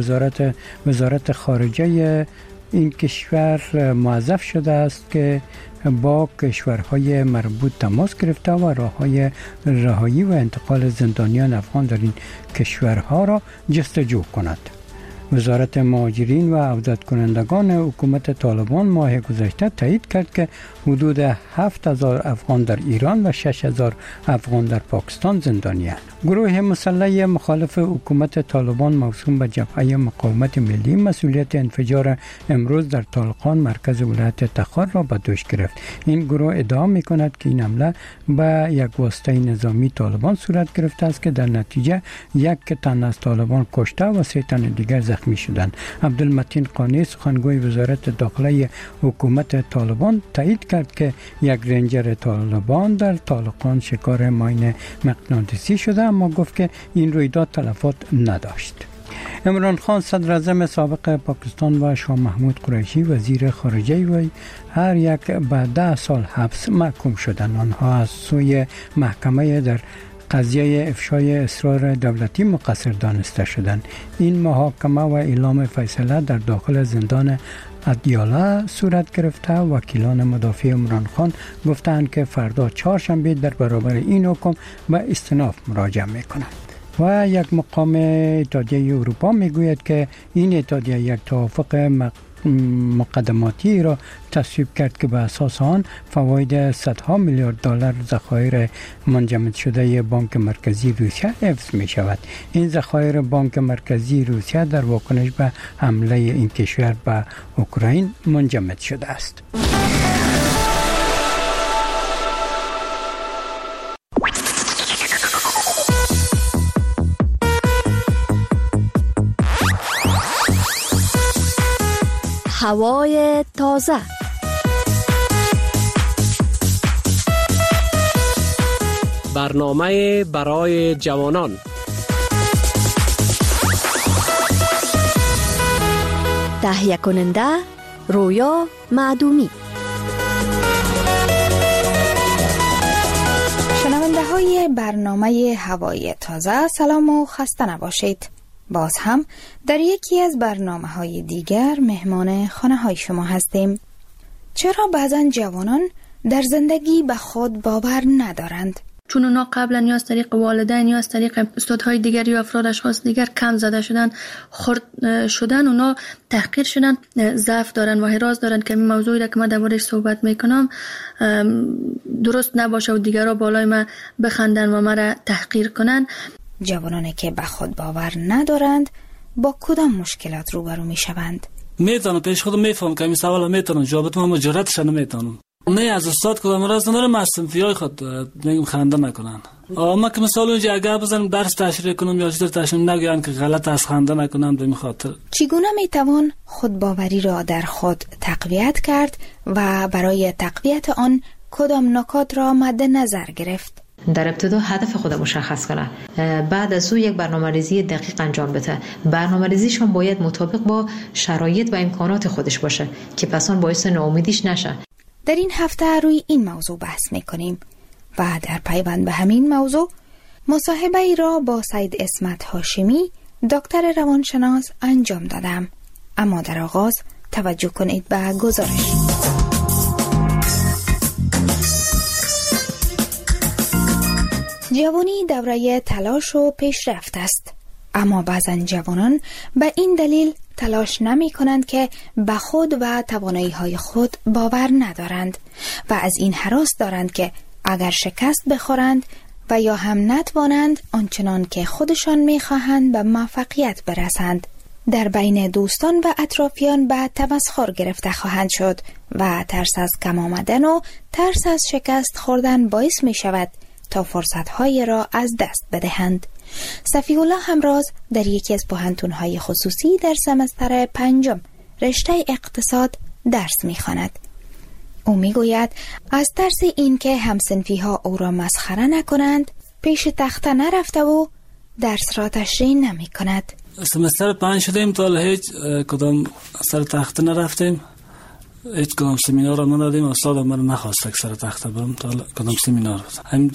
وزارت خارجه این کشور موظف شده است که با کشورهای مربوط تماس گرفته و راههای رهایی و انتقال زندانیان افغان در این کشورها را جستجو کند. وزارت مهاجرین و عودت کنندگان حکومت طالبان ماه گذشته تایید کرد که حدود 7000 افغان در ایران و 6000 افغان در پاکستان زندانیان. گروه مسلح مخالف حکومت طالبان موسوم به جبهه مقاومت ملی مسئولیت انفجار امروز در طالقان مرکز ولایت تخار را به دوش گرفت. این گروه ادعا می‌کند که این حمله به یک واسطه نظامی طالبان صورت گرفته است که در نتیجه یک تن از طالبان کشته و 3 تن دیگر زخمی شدند. عبدالمتین قانی سخنگوی وزارت داخله حکومت طالبان تایید کرد که یک رنجر طالبان در طالقان شکار ماین مغناطیسی شده، اما گفت که این رویداد تلفات نداشت. عمران خان صدر اعظم سابق پاکستان و شاه محمود قریشی وزیر خارجه و هر یک به 10 سال حبس محکوم شدند. آنها از سوی محکمه در قضیه افشای اسرار دولتی مقصر دانسته شدند. این محاکمه و اعلام فیصله در داخل زندان ادیالا صورت گرفته. وکیلان مدافع عمران خان گفتند که فردا چهارشنبه در برابر این حکم به استئناف مراجعه می‌کنند. و یک مقام اتحادیه اروپا میگوید که این اتحادیه یک توافق مقدماتی را تصویب کرد که به اساس آن فواید صدها میلیارد دلار ذخایر منجمد شده بانک مرکزی روسیه حفظ می شود. این ذخایر بانک مرکزی روسیه در واکنش به حمله این کشور به اوکراین منجمد شده است. هوای تازه. برنامه برای جوانان. تهیه کننده رویا معدومی. های برنامه هوای تازه سلام و خسته نباشید. باز هم در یکی از برنامه های دیگر مهمان خانه های شما هستیم. چرا بعضن جوانان در زندگی به خود باور ندارند؟ چون اونا قبلا یا از طریق والدین یا از طریق استادهای دیگر یا افراد اشخاص دیگر کم زده شدن، خرد شدن، اونا تحقیر شدن، ضعف دارن و حراس دارن که این موضوعی را که من درباره‌اش صحبت میکنم درست نباشه و دیگرها بالای من بخندن و مرا تحقیر کنن. جوانانی که به خود باور ندارند با کدام مشکلات روبرو میشوند؟ میتونم پیش خودم میفهم که این سوال میتونم جواب بدم اما جرأتش نمیتونم. نه از استاد کدام راز ندارم، از صنفیای خود میگم خنده نکنن. اما که مثلا اونجا اگر بزنم درس تشریح کنم یا چیزی تشریح نگن که غلط از خنده نکنم به خاطر. چگونه میتوان خودباوری را در خود تقویت کرد و برای تقویت آن کدام نکات را مد نظر گرفت؟ در ابتدا هدف خود مشخص کنه، بعد از او یک برنامه‌ریزی دقیق انجام بده. برنامه‌ریزیشون باید مطابق با شرایط و امکانات خودش باشه که پسان باعث ناامیدیش نشه. در این هفته روی این موضوع بحث میکنیم و در پیوند به همین موضوع مصاحبه ای را با سید اسمت هاشمی دکتر روانشناس انجام دادم. اما در آغاز توجه کنید به گزارش. جوانی دوره تلاش و پیشرفت است، اما بعضا جوانان به این دلیل تلاش نمی کنند که به خود و توانایی های خود باور ندارند و از این هراس دارند که اگر شکست بخورند و یا هم نتوانند آنچنان که خودشان می خواهند به موفقیت برسند، در بین دوستان و اطرافیان به تمسخر گرفته خواهند شد و ترس از کم آمدن و ترس از شکست خوردن باعث می شود تا فرصت‌های را از دست بدهند. صفی الله همراز در یکی از پوهنتون‌های خصوصی در سمستر 5 رشته اقتصاد درس می‌خواند. او می‌گوید از ترس اینکه همسنفی‌ها او را مسخره نکنند پیش تخته نرفته و درس را تشریح نمی‌کند. سمستر 5 شدیم تا هیچ کدام سر تخته نرفتیم، هیچ کدام سمینار را ندادیم. استاد ما رو نخواست که سر تخته برم تا کدام سمینار هم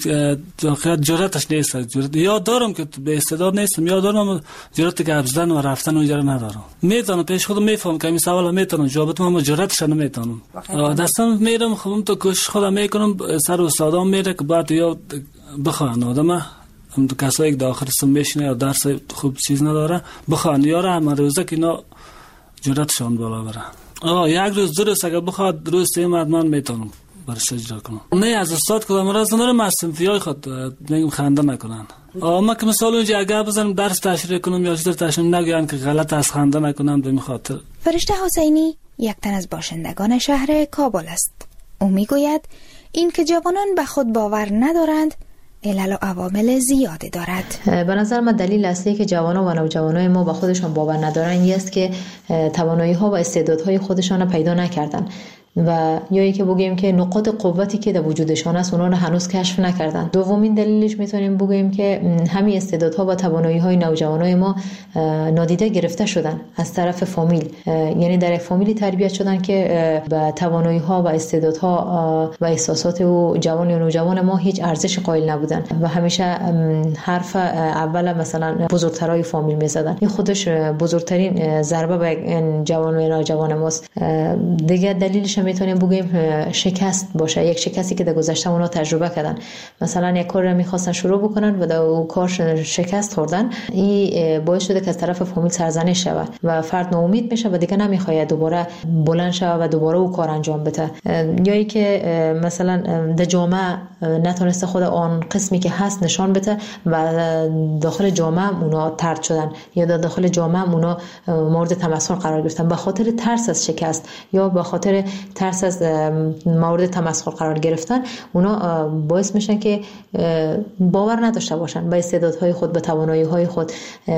جرأتش نیست. یاد دارم که به استعداد نیستم، یاد دارم جرأت که ابزدن و رفتن اونجا رو ندارم. میتونم پیش خودم میفهم که این سوال میتونم جواب بدم اما جرأتش نمیتونم. دستم میرم خودم تو کوشش خودم میکنم، سر استادام میره که بعد یا بخوان آدم هم تو کسایی که داخل سم میشینه یا درس خوب چیز نداره بخوان یاره هم روزه که اینا جرأتشان بالا بره. یک روز درست اگر بخواد درست ایمد من میتونم برش اجرا کنم. نه از استاد کدام راز ندارم، از صنفیای خود میگم خنده نکنن. اما که مثلا اونجا اگر بزنم درس تشریح کنم یا چیزی تشریح نگن که غلط از خنده نکنم به خاطر. فرشته حسینی یک تن از باشندگان شهر کابل است. او میگوید این که جوانان به خود باور ندارند علل و عوامل زیادی دارد. به نظر من دلیل اصلی که جوانان و نوجوانای ما به خودشان باور ندارن این است که توانایی ها و استعدادهای خودشان را پیدا نکردن و یا اینکه بگیم که نقاط قوتی که در وجودشان است اونا رو هنوز کشف نکردن. دومین دلیلش میتونیم بگیم که همین استعدادها و توانایی‌های نوجوانای ما نادیده گرفته شدن از طرف فامیل، یعنی در یک فامیلی تربیت شدن که به توانایی‌ها و استعدادها و احساسات و جوان و نوجوان ما هیچ ارزش قائل نبودن و همیشه حرف اول مثلا بزرگترای فامیل میزدن. این خودش بزرگترین ضربه به جوان و نوجوان ماست. دیگه دلیلش میتونیم بگیم شکست باشه، یک شکستی که در گذشته اونا تجربه کردن. مثلا یک کار رو میخواستن شروع بکنن و در اون کار شکست خوردن، این باعث شده که از طرف فامیل سرزنش شود و فرد ناامید میشه و دیگه نمیخواد دوباره بلند شه و دوباره اون کار انجام بده. یا ای که مثلا در جامعه نتونسته خود آن قسمی که هست نشان بده و داخل جامعه اونا طرد شدن یا در داخل جامعه اونا مورد تمسخر قرار گرفتن به خاطر ترس از شکست یا به خاطر ترس از مورد تمسخر قرار گرفتن. اونا باعث میشن که باور نداشته باشن به استعدادهای خود، به توانایی‌های خود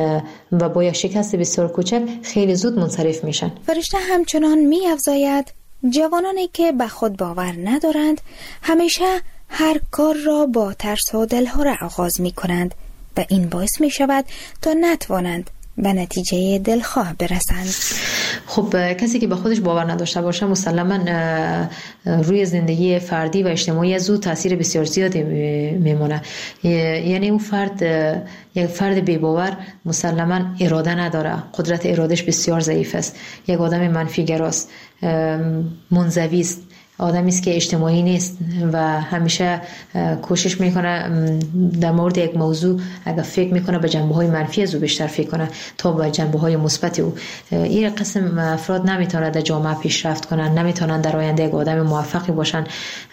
و با یک شکست بسیار کوچک خیلی زود منصرف میشن. فرشته همچنان می‌افزاید جوانانی که به خود باور ندارند همیشه هر کار را با ترس و دلهره آغاز می‌کنند و این باعث می‌شود تا نتوانند به نتیجه دلخواه برسند. خب کسی که به خودش باور نداشته باشه مسلما روی زندگی فردی و اجتماعی از او تاثیر بسیار زیادی میمونه. یعنی اون فرد، یک فرد بی باور مسلما اراده نداره، قدرت ارادش بسیار ضعیف است، یک آدم منفی گراست، منزوی است، آدمی است که اجتماعی نیست و همیشه کوشش میکنه در مورد یک موضوع اگر فکر میکنه به جنبه‌های منفی از او بیشتر فکر کنه تا به جنبه‌های مثبت او. این قسم افراد نمیتونن در جامعه پیشرفت کنن، نمیتونن در آینده یک آدم موفقی باشن.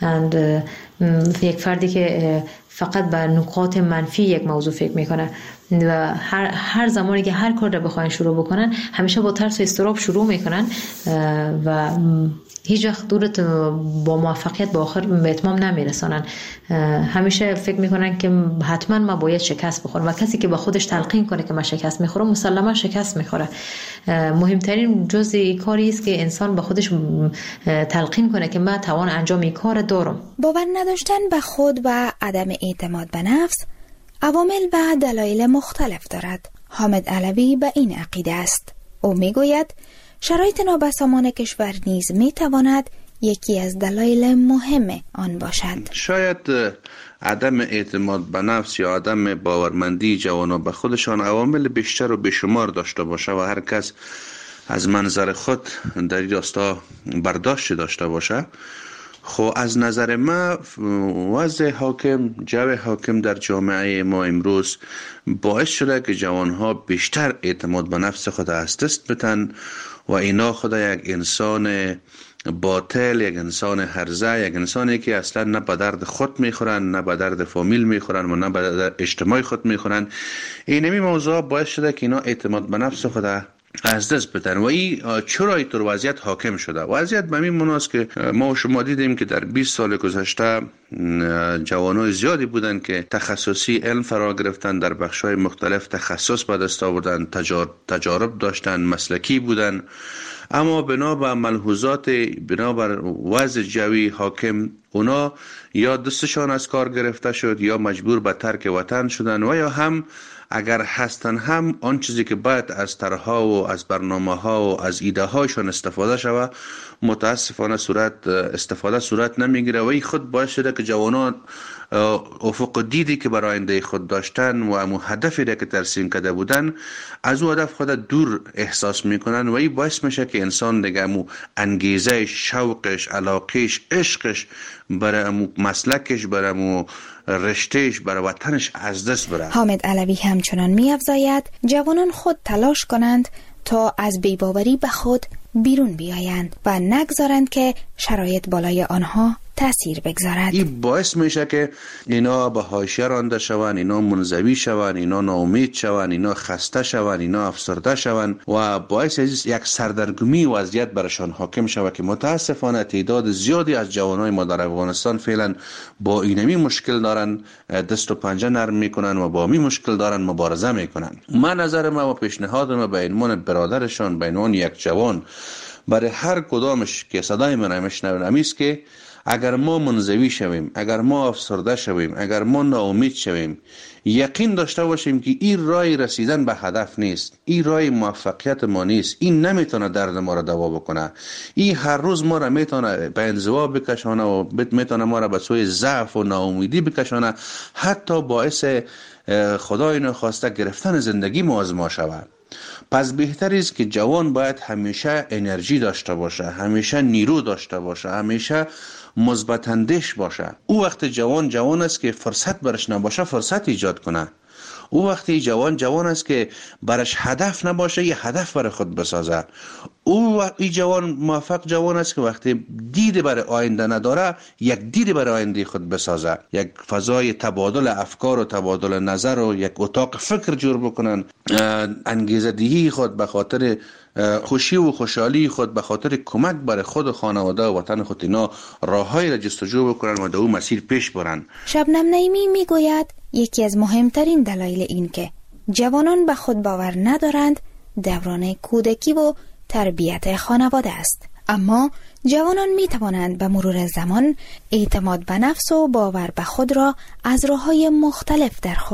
یک فردی که فقط به نکات منفی یک موضوع فکر میکنه و هر زمانی که هر کار رو بخواین شروع بکنن همیشه با ترس و اضطراب شروع میکنن و هیچ وقت دورت با موفقیت به آخر به اتمام نمیرسانن. همیشه فکر میکنن که حتما ما باید شکست بخورم و کسی که به خودش تلقین کنه که من شکست میخورم مسلما شکست میخوره. مهمترین جزء کاری است که انسان به خودش تلقین کنه که من توان انجام این کار دارم. باور نداشتن به خود و عدم اعتماد به نفس عوامل و دلایل مختلف دارد. حامد علوی به این عقیده است. او میگوید شرایط نابسامان کشور نیز میتواند یکی از دلایل مهم آن باشد. شاید عدم اعتماد به نفس یا عدم باورمندی جوانان به خودشان عوامل بیشتر و بیشمار داشته باشه و هر کس از منظر خود در این راستا برداشت داشته باشه. خب از نظر ما وضع حاکم، جو حاکم در جامعه ما امروز باعث شده که جوانها بیشتر اعتماد به نفس خود از دست بدن و اینا خود یک انسان باطل، یک انسان هرزه، یک انسانی که اصلا نه به درد خود میخورن، نه به درد فامیل میخورن و نه به درد اجتماع خود میخورن. اینمی موضوع باعث شده که اینا اعتماد به نفس خود از دست بدن و این چرا اینطور وضعیت حاکم شده؟ وضعیت به این مناست که ما و شما دیدیم که در 20 سال گذشته جوانای زیادی بودن که تخصصی علم فرا گرفتن، در بخش‌های مختلف تخصص به دست آوردن، تجارب داشتن، مسلکی بودن، اما بنابر ملحوظات، بنابر وضع جوی حاکم اونا یا دستشان از کار گرفته شد یا مجبور به ترک وطن شدن و یا هم اگر هستن هم آن چیزی که باید از طرح‌ها و از برنامه‌ها و از ایده‌هایشان استفاده شود متاسفانه صورت نمیگیره و این خود باعث شده که جوانان افق دیدی که برای آینده خود داشتن و امو هدفی را که ترسیم کرده بودن از او هدف خود دور احساس میکنن و این باعث میشه که انسان دیگه امو انگیزه، شوقش، علاقش، عشقش برای امو مسلکش، برای امو رشتهش، برای وطنش از دست بره. حامد علوی همچنان می‌افزاید جوانان خود تلاش کنند تا از بی‌باوری به خود بیرون بیایند و نگذارند که شرایط بالای آنها تأثیر بگذارد. این باعث میشه که اینا به حاشیه رانده شوند، اینا منزوی شوند، اینا ناامید شوند، اینا خسته شوند، اینا افسرده شوند و باعث یک سردرگمی وضعیت برشان حاکم شود که متاسفانه تعداد زیادی از جوانای ما در افغانستان فعلا با اینمی مشکل دارن، دست و پنجه نرم میکنن و با می مشکل دارن مبارزه میکنن. من نظر ما و پیشنهاد ما به عنوان برادرشان، به عنوان یک جوان برای هر کدامش که صدای من میشنون است که اگر ما منزوی شویم، اگر ما افسرده شویم، اگر ما ناامید شویم، یقین داشته باشیم که این راه رسیدن به هدف نیست، این راه موفقیت ما نیست، این نمیتونه درد ما را دوا بکنه، این هر روز ما را میتونه به انزوا بکشانه و میتونه ما را به سوی ضعف و ناامیدی بکشانه، حتی باعث خدای نخواسته گرفتن زندگی ما از ما شود. پس بهتر است که جوان باید همیشه انرژی داشته باشه، همیشه نیرو داشته باشه، همیشه مثبت اندیش باشه. او وقت جوان است که فرصت برش نباشه فرصت ایجاد کنه. او وقتی جوان است که برش هدف نباشه یه هدف برای خود بسازه. او این موفق جوان است که وقتی دید برای آینده نداره یک دید برای آینده خود بسازه، یک فضای تبادل افکار و تبادل نظر و یک اتاق فکر جور بکنن، انگیزه دهی خود به خاطر خوشی و خوشحالی خود، به خاطر کمک برای خود و خانواده و وطن خود اینا راههایی را جستجو بکنن و در اون مسیر پیش برن. شبنم نعیمی میگوید یکی از مهمترین دلایل این که جوانان به خود باور ندارند دوران کودکی و تربیت خانواده است. اما جوانان می توانند به مرور زمان اعتماد به نفس و باور به خود را از راه‌های مختلف در خود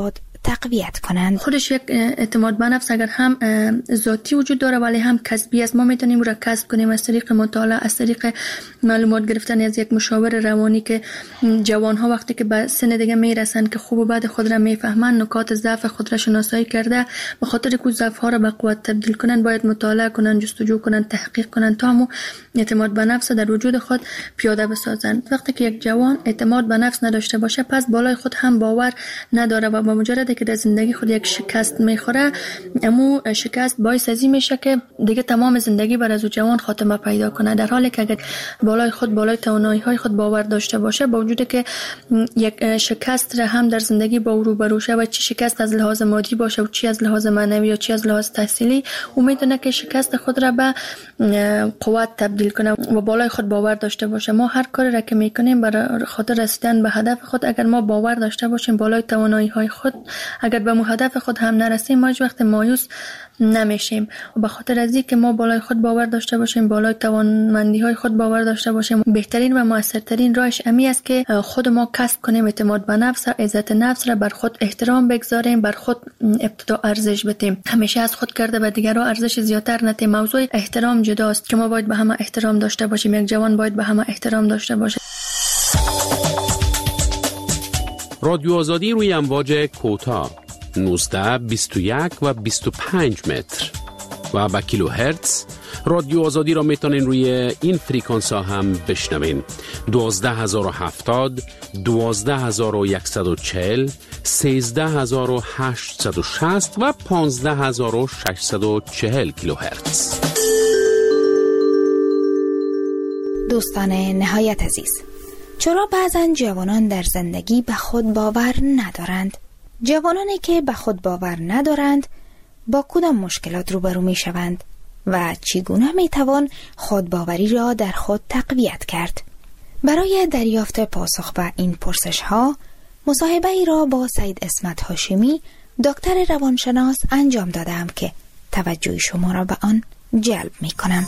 تقویت کنند. خودش یک اعتماد به نفس اگر هم ذاتی وجود داره ولی هم کسبی است. ما میتونیم را کسب کنیم از طریق مطالعه، از طریق معلومات گرفتن از یک مشاور روانی که جوان ها وقتی که به سن دیگه میرسن که خوب و بد خود را میفهمن، نکات ضعف خود را شناسایی کرده، به خاطر که ضعف ها را به قوت تبدیل کنن باید مطالعه کنن، جستجو کنن، تحقیق کنن تا همو اعتماد به نفس در وجود خود پیاده بسازن. وقتی که یک جوان اعتماد به نفس نداشته باشه پس بالای خود هم باور نداره و با مجرد که در زندگی خود یک شکست میخوره، امو شکست باعث ازی میشه که دیگه تمام زندگی بر از جوان خاتمه پیدا کنه. در حالی که اگر بالای خود، بالای توانایی های خود باور داشته باشه، با وجود که یک شکست را هم در زندگی با او روبرو شه و چی شکست از لحاظ مادی باشه و چی از لحاظ معنوی و چی از لحاظ تحصیلی، او میتونه که شکست خود را به قوت تبدیل کنه و بالای خود باور داشته باشه. ما هر کاری را که میکنیم برای خاطر رسیدن به هدف خود، اگر ما باور داشته باشیم بالای توانایی های خود، اگر به هدف خود هم نرسیم ما هیچ وقت مایوس نمیشیم. و به خاطر از اینکه ما بالای خود باور داشته باشیم، بالای توانمندی های خود باور داشته باشیم، بهترین و موثرترین راهش امی است که خود ما کسب کنیم اعتماد به نفس، عزت نفس را، بر خود احترام بگذاریم، بر خود ابتدا ارزش بدیم. همیشه از خود کرده به دیگران ارزش زیاتر ندیم. موضوع احترام جداست که ما باید به همه احترام داشته باشیم. یک جوان باید به همه احترام داشته باشه. رادیو آزادی روی امواج کوتاه 19 21 و 25 متر و با کیلو هرتز. رادیو آزادی را میتونین روی این فریکانس ها هم بشنوین: 12070 12140 13860 و 15640 کیلو هرتز. دوستان نهایت عزیز، چرا بعضن جوانان در زندگی به خود باور ندارند؟ جوانانی که به خود باور ندارند با کدام مشکلات روبرو می شوند و چگونه می توان خودباوری را در خود تقویت کرد؟ برای دریافت پاسخ به این پرسش ها مصاحبه ای را با سید اسمت هاشمی، دکتر روانشناس انجام دادم که توجه شما را به آن جلب می کنم.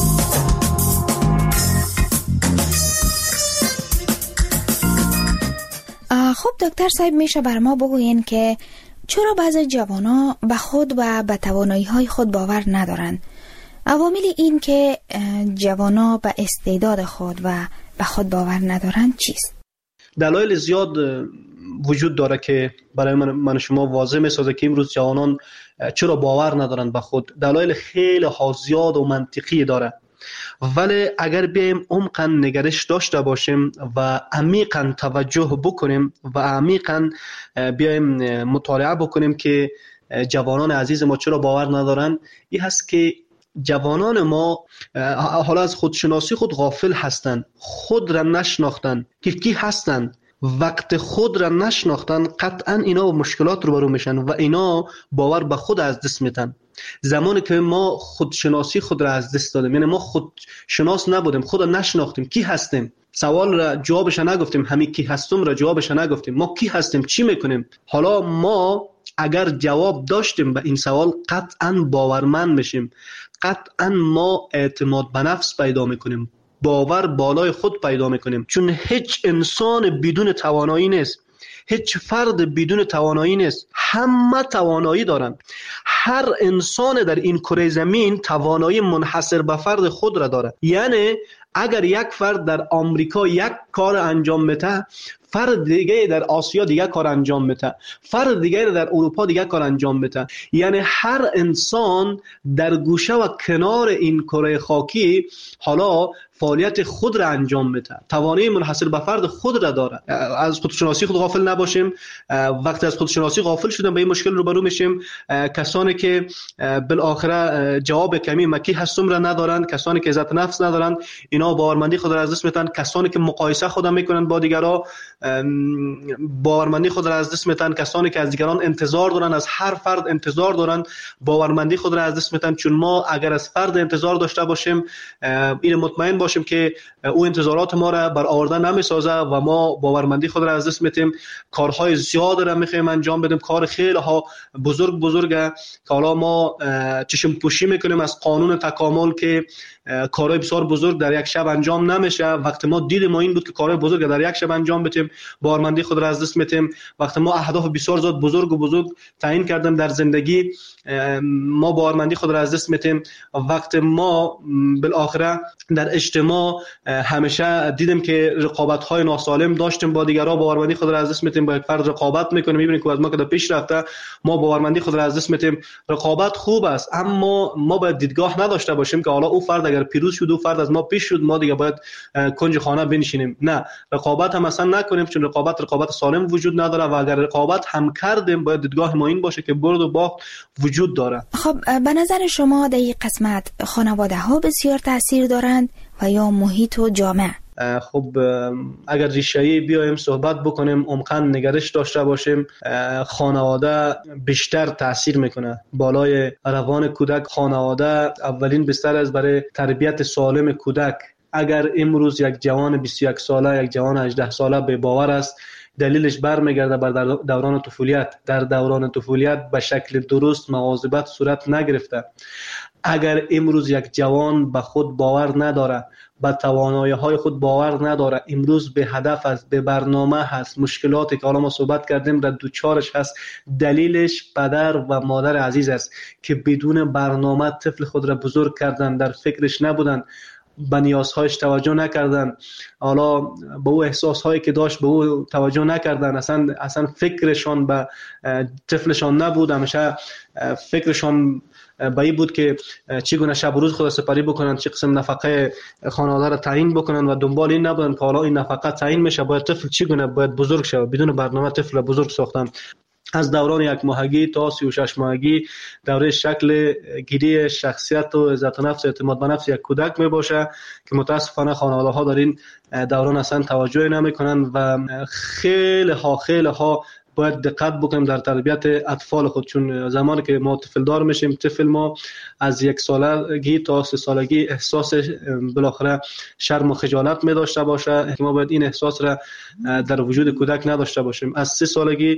خب دکتر صاحب، میشه بر ما بگوین که چرا بعضی جوانا به خود و به توانایی‌های خود باور ندارند؟ عوامل این که جوانا به استعداد خود و به خود باور ندارند چیست؟ دلایل زیاد وجود داره که برای من شما واضح میسازه که امروز جوانان چرا باور ندارند به خود. دلایل خیلی زیاد و منطقی داره، ولی اگر بیایم عمقاً نگرش داشته باشیم و عمیقاً توجه بکنیم و عمیقاً بیایم مطالعه بکنیم که جوانان عزیز ما چرا باور ندارن، این هست که جوانان ما حالا از خودشناسی خود غافل هستند، خود را نشناختن که کی هستند. وقت خود را نشناختن قطعاً اینا مشکلات روبرو میشن و اینا باور به خود از دست میدن. زمانی که ما خودشناسی خود را از دست دادیم، یعنی ما خودشناس نبودیم، خود را نشناختیم، کی هستیم، سوال را جوابش نگفتیم، همین کی هستم را جوابش نگفتیم، ما کی هستیم، چی میکنیم. حالا ما اگر جواب داشتیم به این سوال قطعاً باورمند میشیم، قطعاً ما اعتماد به نفس پیدا میکنیم، باور بالای خود پیدا میکنیم. چون هیچ انسان بدون توانایی نیست، هیچ فرد بدون توانایی نیست، همه توانایی دارن. هر انسان در این کره زمین توانایی منحصر به فرد خود را داره. یعنی اگر یک فرد در آمریکا یک کار انجام میده، فرد دیگه در آسیا دیگه کار انجام میده، فرد دیگه در اروپا دیگه کار انجام میده. یعنی هر انسان در گوشه و کنار این کره خاکی حالا فعالیت خود را انجام میده، توانایی منحصر به فرد خود را داره. از خودشناسی خود غافل نباشیم. وقتی از خودشناسی غافل شدیم به این مشکل روبرو میشیم. کسانی که بالاخره جواب کمی مکی هستم را ندارند، کسانی که عزت نفس ندارند، اینا باورمندی خود را از دست میدن. کسانی که مقایسه خود میکنن با دیگران، باورمندی خود را از دست میدن. کسانی که از دیگران انتظار دارن، از هر فرد انتظار دارن، باورمندی خود را از دست میدن. چون ما اگر از فرد انتظار داشته باشیم، این مطمئن باشیم که او انتظارات ما را برآورده نمیسازه و ما باورمندی خود را از دست میدیم. کارهای زیاد را میخوایم انجام بدیم، کار خیلی ها بزرگه که حالا ما چشم پوشی میکنیم از قانون تکامل که کارهای بسیار بزرگ در یک شب انجام نمیشه. وقتی ما دید ما این بود که کارهای بزرگ در یک شب انجام بدیم، باورمندی خود را از دست میتیم. وقتی ما اهداف بسیار زیاد بزرگ تعیین کردیم در زندگی، ما باورمندی خود را از دست میتیم. وقتی ما بالاخره در اجتماع همیشه دیدیم که رقابت های ناسالم داشتیم با دیگران، باورمندی خود را از دست میتیم. با یک فرد رقابت میکنیم، میبینیم که از ما که پیش رفته، ما باورمندی خود را از دست میتیم. رقابت خوب است، اما ما باید دیدگاه نداشته باشیم که حالا او فرد اگر پیروز شد، او فرد از ما پیش شد، ما دیگه باید کنج خانه بنشینیم. نه، رقابت هم اصلا نکنیم، چون رقابت سالم وجود نداره و اگر رقابت هم کردیم باید دیدگاه ما این باشه که برد و باخت وجود داره. خب به نظر شما در این قسمت خانواده ها بسیار تاثیر دارند و یا محیط و جامعه؟ خب اگر ریشه‌ای بیایم صحبت بکنیم، عمقاً نگرش داشته باشیم، خانواده بیشتر تاثیر میکنه بالای روان کودک. خانواده اولین بستر است برای تربیت سالم کودک. اگر امروز یک جوان 21 ساله، یک جوان 18 ساله به باور است، دلیلش برمیگرده بر دوران طفولیت. در دوران طفولیت به شکل درست مواظبت صورت نگرفته. اگر امروز یک جوان به خود باور نداره، به توانایی‌های خود باور نداره، امروز به هدف است، به برنامه هست، مشکلاتی که حالا ما صحبت کردیم را دوچارش هست، دلیلش پدر و مادر عزیز است که بدون برنامه طفل خود را بزرگ کردن، در فکرش نبودن، به نیازهایش توجه نکردن، حالا به او احساسهایی که داشت به او توجه نکردن، اصلا فکرشان به طفلشان نبود. همیشه فکرشان به این بود که چگونه شب و روز خود سپری بکنن، چه قسم نفقه خانواده را تعیین بکنن و دنبال این نبودن که حالا این نفقه تعیین میشه، باید طفل چگونه باید بزرگ شه. بدون برنامه طفل را بزرگ ساختن. از دوران 1 ماهگی تا 36 ماهگی دوره شکل گیری شخصیت و عزت نفس، اعتماد به نفس یک کودک می باشه که متاسفانه خانواده ها در این دوران اصلا توجه نمی کنن و خیلی ها باید دقت بکنیم در تربیت اطفال خود. چون زمانی که ما طفل دار میشیم، طفل ما از 1 سالگی تا 3 سالگی احساس بالاخره شرم و خجالت می داشته باشه که ما باید این احساس را در وجود کودک نداشته باشیم. از 3 سالگی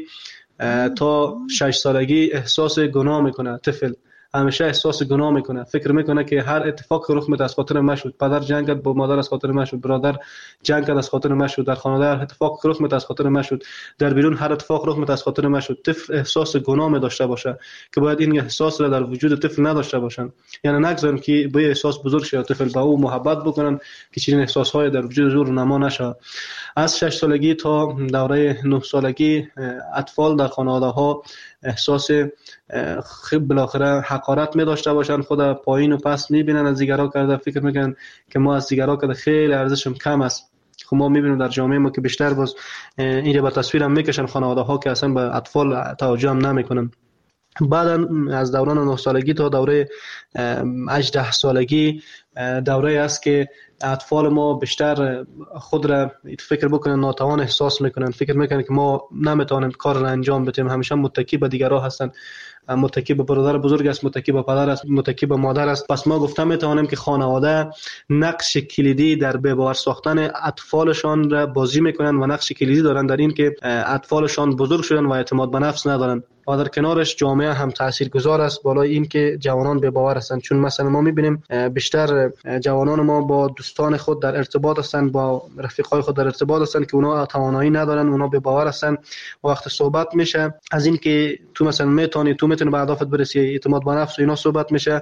تا 6 سالگی احساس گناه میکنه طفل، همیشه احساس گناه میکنه، فکر میکنه که هر اتفاق رخ میده از خاطر من شد، پدر جنگ کرد با مادر از خاطر من شد، برادر جنگ کرد از خاطر من شد، در خانواده هر اتفاق رخ میده از خاطر من شد، در بیرون هر اتفاق رخ میده از خاطر من شد. طفل احساس گناه می داشته باشه که باید این احساس را در وجود طفل نداشته باشن. یعنی نگذاریم که به احساس بزرگ شه، طفل با او محبت بکنن که چنین احساسهای در وجود زور نما نشه. از 6 سالگی تا دوره 9 سالگی اطفال در خانواده ها احساس بالاخره حقارت می داشته باشن، خود پایین و پس می بینن، از دیگران کرده فکر میکنن که ما از دیگران کرده خیلی ارزشم کم است. خب ما میبینیم در جامعه ما که بیشتر باز این رو به تصویر هم میکشن خانواده ها که اصلا به اطفال توجه هم نمیکنن. بعد از دوران 9 سالگی تا دوره 18 سالگی دوره است که اطفال ما بیشتر خود را فکر بکنن ناتوان احساس میکنن، فکر میکنن که ما نمیتونیم کار را انجام بدیم، همیشه متکی به دیگران هستن، متکی به برادر بزرگ است، متکی به پدر است، متکی به مادر است. پس ما گفتم میتوانیم که خانواده نقش کلیدی در به باور ساختن اطفالشان را بازی میکنن و نقش کلیدی دارن در این که اطفالشان بزرگ شدن و اعتماد به نفس ندارن. و در کنارش جامعه هم تاثیرگذار است بالای این که جوانان به باور هستند. چون مثلا ما میبینیم بیشتر جوانان ما با دوستان خود در ارتباط هستند، با رفیقای خود در ارتباط هستند که اونا توانایی ندارن، اونا به باور هستند. وقت صحبت میشه از این که تو مثلا میتونی به اهدافت برسی، اعتماد به نفس و اینا صحبت میشه،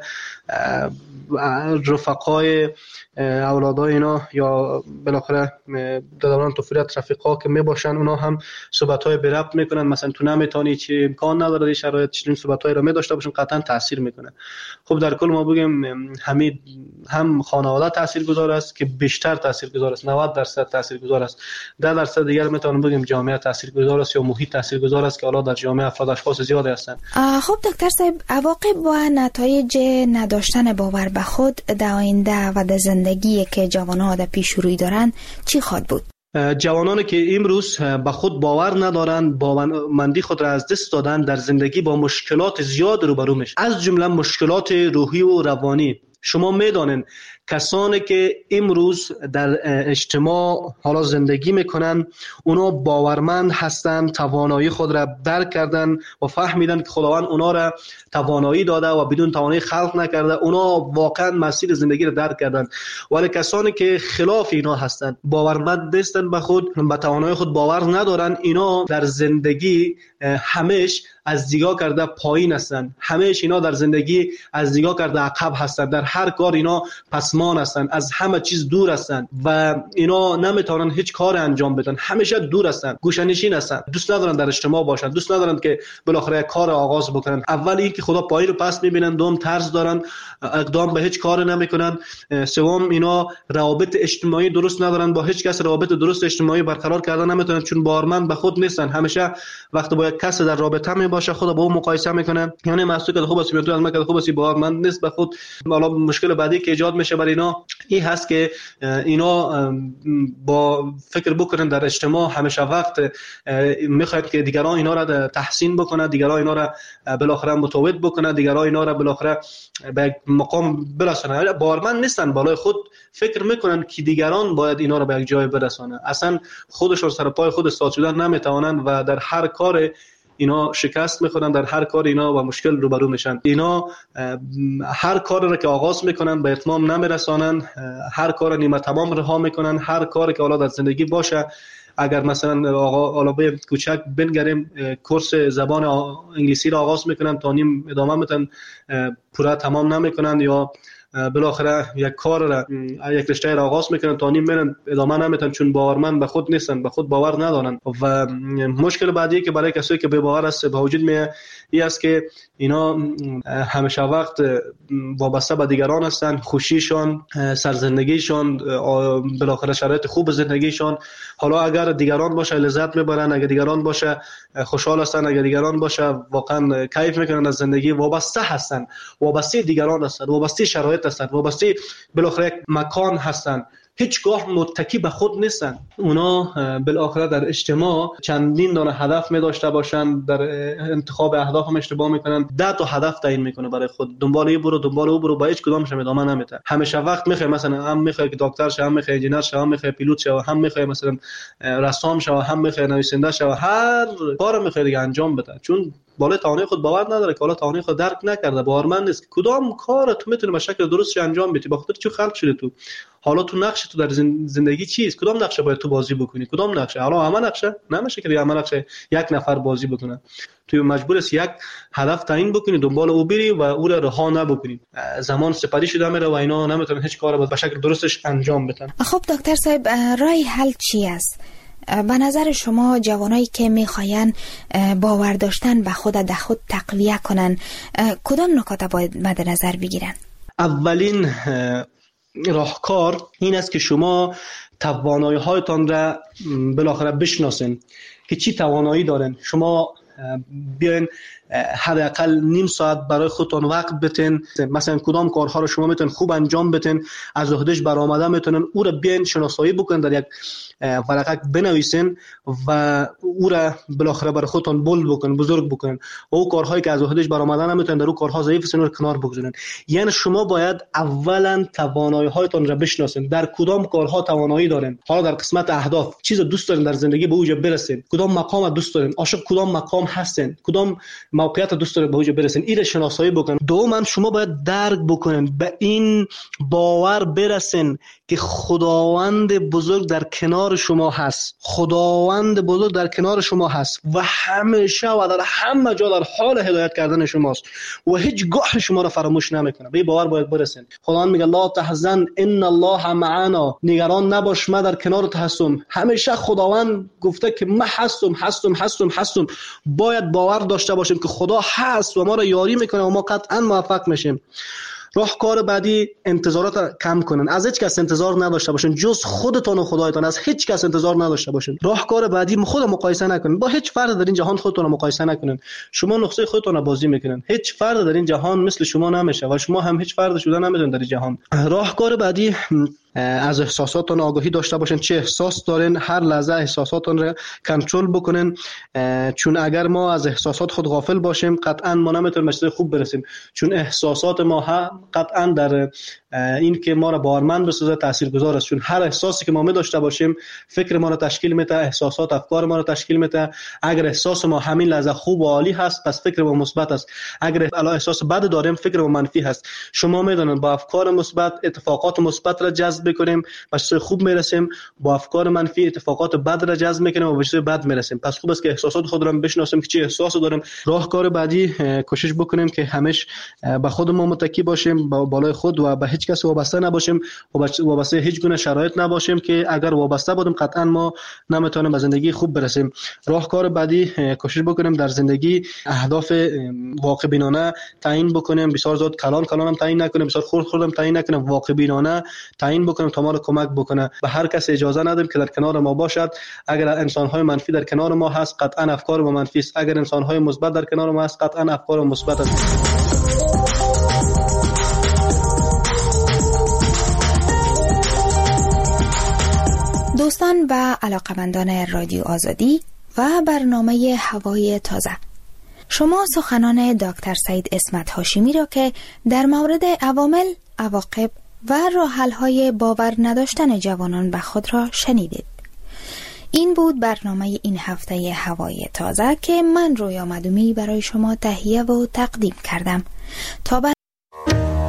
رفقای اولادای اینا یا بالاخره در دوران طفولیت رفیقا که میباشن اونا هم صحبت‌های به ربط میکنن، مثلا تو نمیتونی، چی امکان نداره این شرایط، چنین صحبت‌هایی رو می‌داشته باشن، قطعا تاثیر میکنه. خب در کل ما بگیم هم خانواده تاثیرگذار است که بیشتر تاثیرگذار است، 90% تاثیرگذار است، 10% دیگر میتونیم بگیم جامعه تاثیرگذار است یا محیط تاثیرگذار است که حالا در جامعه افراد اشخاص زیادی هستند. خب دکتر صاحب، عواقب و نتایج نداشتن باور به خود در آینده و در زندگی که جوانان در پیش روی دارن چی خواهد بود؟ جوانانی که امروز به خود باور ندارند، باورمندی خود را از دست دادن، در زندگی با مشکلات زیاد روبرو میشن، از جمله مشکلات روحی و روانی. شما میدانین کسانی که امروز در اجتماع حالا زندگی میکنن اونا باورمند هستند، توانایی خود را درک کردن و فهمیدن که خداوند اونا را توانایی داده و بدون توانایی خلق نکرده. اونا واقعا مسیر زندگی را درک کردن. ولی کسانی که خلاف اینا هستند، باورمند نیستن به خود، به توانایی خود باور ندارن، اینا در زندگی همیشه از دیگاه کرده پایین هستند، همیشه اینا در زندگی از دیگاه کرده عقب هستند، در هر کار اینا پسمان هستند، از همه چیز دور هستند و اینا نمیتونن هیچ کار انجام بدن، همیشه دور هستند، گوشه‌نشین هستند، دوست ندارن در اجتماع باشن، دوست ندارن که بالاخره کار آغاز بکنن. اول این که خدا پایین رو پس میبینن، دوم طرز دارن، اقدام به هیچ کار نمیکنن، سوم اینا روابط اجتماعی درست ندارن، با هیچ کس روابط درست اجتماعی برقرار کردن نمیتونن چون باورمند به خود نیستن. همیشه وقتی با یک کس در رابطه باشه خود با اون مقایسه میکنه، یعنی محسوب که خوب است تو از من که خوب است، باورمند نیست به خود. حالا مشکل بعدی که ایجاد میشه برای اینا این هست که اینا با فکر بکنن در اجتماع همیشه وقت میخواد که دیگران اینا را تحسین بکنه، دیگران اینا را بالاخره متوجه بکنه، دیگران اینا را بالاخره به مقام برسونه. باورمند نیستن، بالای خود فکر میکنن که دیگران باید اینا را به یک جای برسونه. اصلا خودشون سر پای خود استاد شدن نمیتوانن و در هر کار اینا شکست میخورن، در هر کار اینا با مشکل روبرو میشن. اینا هر کار را که آغاز میکنن به اتمام نمیرسانن، هر کار نیمه تمام رها میکنن. هر کاری که حالا در زندگی باشه، اگر مثلا حالا به کوچک بنگریم کورس زبان انگلیسی را آغاز میکنن تا نیم ادامه میدن، پورا تمام نمیکنن، یا بالاخره یک کار را یک رشته را آغاز میکنن تا نیم میرن ادامه نمیدن چون باورمند به خود نیستن، به خود باور ندارن. و مشکل بعدی که برای کسایی که بی باور است به وجود میاد این است که اینا همیشه وقت وابسته به دیگران هستن، خوشیشان، سرزندگیشان، بالاخره شرایط خوب زندگیشان، حالا اگر دیگران باشه لذت میبرن، اگر دیگران باشه خوشحال هستن، اگر دیگران باشه واقعا کیف میکنن از زندگی، وابسته هستن، وابسته دیگران هستن، وابسته شرایط هستن، وابسته بالاخره یک مکان هستن، هیچگاه متکی به خود نیستن. اونا بالاخره در اجتماع چندین دانه هدف می داشته باشن، در انتخاب اهداف هم اشتباه میکنن، 10 تا هدف تعیین میکنه برای خود، دنبال این برو دنبال اون برو، با هیچ کدامش ادامه نمیده. همیشه وقت میخوای مثلا هم میخوای که دکتر شه، هم میخوای انجینر شه، هم میخوای پیلوت شه، هم میخوای مثلا رسام شه، هم میخوای نویسنده شه، هر کارو میخوای دیگه انجام بده، چون بالای توانایی خود باور نداره، که بالا توانایی خود درک نکرده، باورمند نیست کدام کار تو میتونی به شکل درست انجام بدی. بخاطر چی خلق شدی تو؟ حالا تو نقش تو در زندگی چیست؟ کدام نقشه باید تو بازی بکنی؟ کدام نقشه؟ حالا همه نقشه نمیشه که همه نقشه یک نفر بازی بکنه. تو مجبور است یک هدف تعیین بکنی، دنبال او بری و او را رها نبکنی. زمان سپری شده میره و اینا نمیتونن هیچ کاری به شکل درستش انجام بدن. خب دکتر صاحب، راه حل چی است؟ به نظر شما جوانایی که میخواین باور داشتن به خود در خود تقویه کنن کدام نکات باید مد نظر بگیرن؟ اولین راهکار این است که شما توانایی هایتان را بالاخره بشناسین که چی توانایی دارن. شما بیاین حداقل نیم ساعت برای خودتون وقت بتین، مثلا کدام کارها رو شما میتونن خوب انجام بدین، از عهدهش برآمده میتونن، او را بیاین شناسایی بکنن، در یک ورقه بنویسین و او را بالاخره برای خودتون بولد بکنن، بزرگ بکنن. او کارهایی که از عهدهش برآمده نمیتونن، در او کارها ضعیف هستن، رو کنار بگذارن. یعنی شما باید اولا توانایی هایتون را بشناسین، در کدام کارها توانایی دارین. حالا در قسمت اهداف چیز دوست دارین در زندگی به اوج برسین، کدام مقام دوست دارین، عاشق کدام مقام هستین، کدام موقعیت دوست دارین به اوج برسین، این را شناسایی بکنن. دوما شما باید درک بکنین، به این باور برسین که خداوند بزرگ در کنار شما هست، خداوند بزرگ در کنار شما هست و همیشه و در همه جا در حال هدایت کردن شماست و هیچ گاه شما را فراموش نمیکنه. به باور باید برسین. خداوند میگه لا تحزن ان الله معنا، نگران نباش من در کنارت هستم. همیشه خداوند گفته که من هستم. باید باور داشته باشیم که خدا هست و ما را یاری میکنه و ما قطعا موفق میشیم. راهکار بعدی، انتظارات کم کنن، از هیچ کس انتظار نداشته باشین جز خودتون و خدایتان، از هیچ کس انتظار نداشته باشین. راهکار بعدی، خود مقایسه نکنین، با هیچ فرد در این جهان خودتون مقایسه نکنین. شما نقطه خودتون رو بازی میکنین، هیچ فرد در این جهان مثل شما نمیشه و شما هم هیچ فرد شده نمیتونید در این جهان. راهکار بعدی، از احساساتتان آگاهی داشته باشین، چه احساس دارین، هر لحظه احساساتتان را کنترل بکنین، چون اگر ما از احساسات خود غافل باشیم قطعا ما نمیتونیم به چیز خوب برسیم، چون احساسات ما قطعا در این که ما را باورمند بسازه تاثیرگذار است، چون هر احساسی که ما می داشته باشیم فکر ما را تشکیل میده، احساسات افکار ما را تشکیل میده. اگر احساس ما همین لحظه خوب و عالی هست پس فکر ما مثبت است، اگر احساس بد داریم فکر ما منفی هست. شما میدونید با افکار مثبت اتفاقات مثبت را جذب میکنیم به چیز خوب میرسیم، با افکار منفی اتفاقات بد را جذب میکنیم و به چیز بد میرسیم. پس خوب است که احساسات خود را بشناسیم که چه احساسی داریم. راهکار بعدی کوشش بکنیم که همیشه به خودمون متکی باشیم، با بالای خود و به هیچ کس وابسته نباشیم و وابسته هیچ گونه شرایط نباشیم که اگر وابسته بودیم قطعا ما نمیتونیم به زندگی خوب برسیم. راهکار بعدی کوشش بکنیم در زندگی اهداف واقع بینانه تعیین بکنیم، بسیار زیاد کلان هم تعیین نکنیم، بسیار خرد هم تعیین نکنیم، واقع بینانه تعیین بکنیم تا ما رو کمک بکنه. به هر کس اجازه ندیم که در کنار ما باشد. اگر انسان‌های منفی در کنار ما هست قطعا افکار ما منفی است، اگر انسان‌های مثبت در کنار ما هست قطعا افکار ما مثبت است. دوستان و علاقمندان رادیو آزادی و برنامه هوای تازه، شما سخنان دکتر سید اسمت هاشمی را که در مورد عوامل، عواقب و راه‌حل‌های باور نداشتن جوانان به خود را شنیدید. این بود برنامه این هفته هوای تازه که من رویا مدومی برای شما تهیه و تقدیم کردم. تا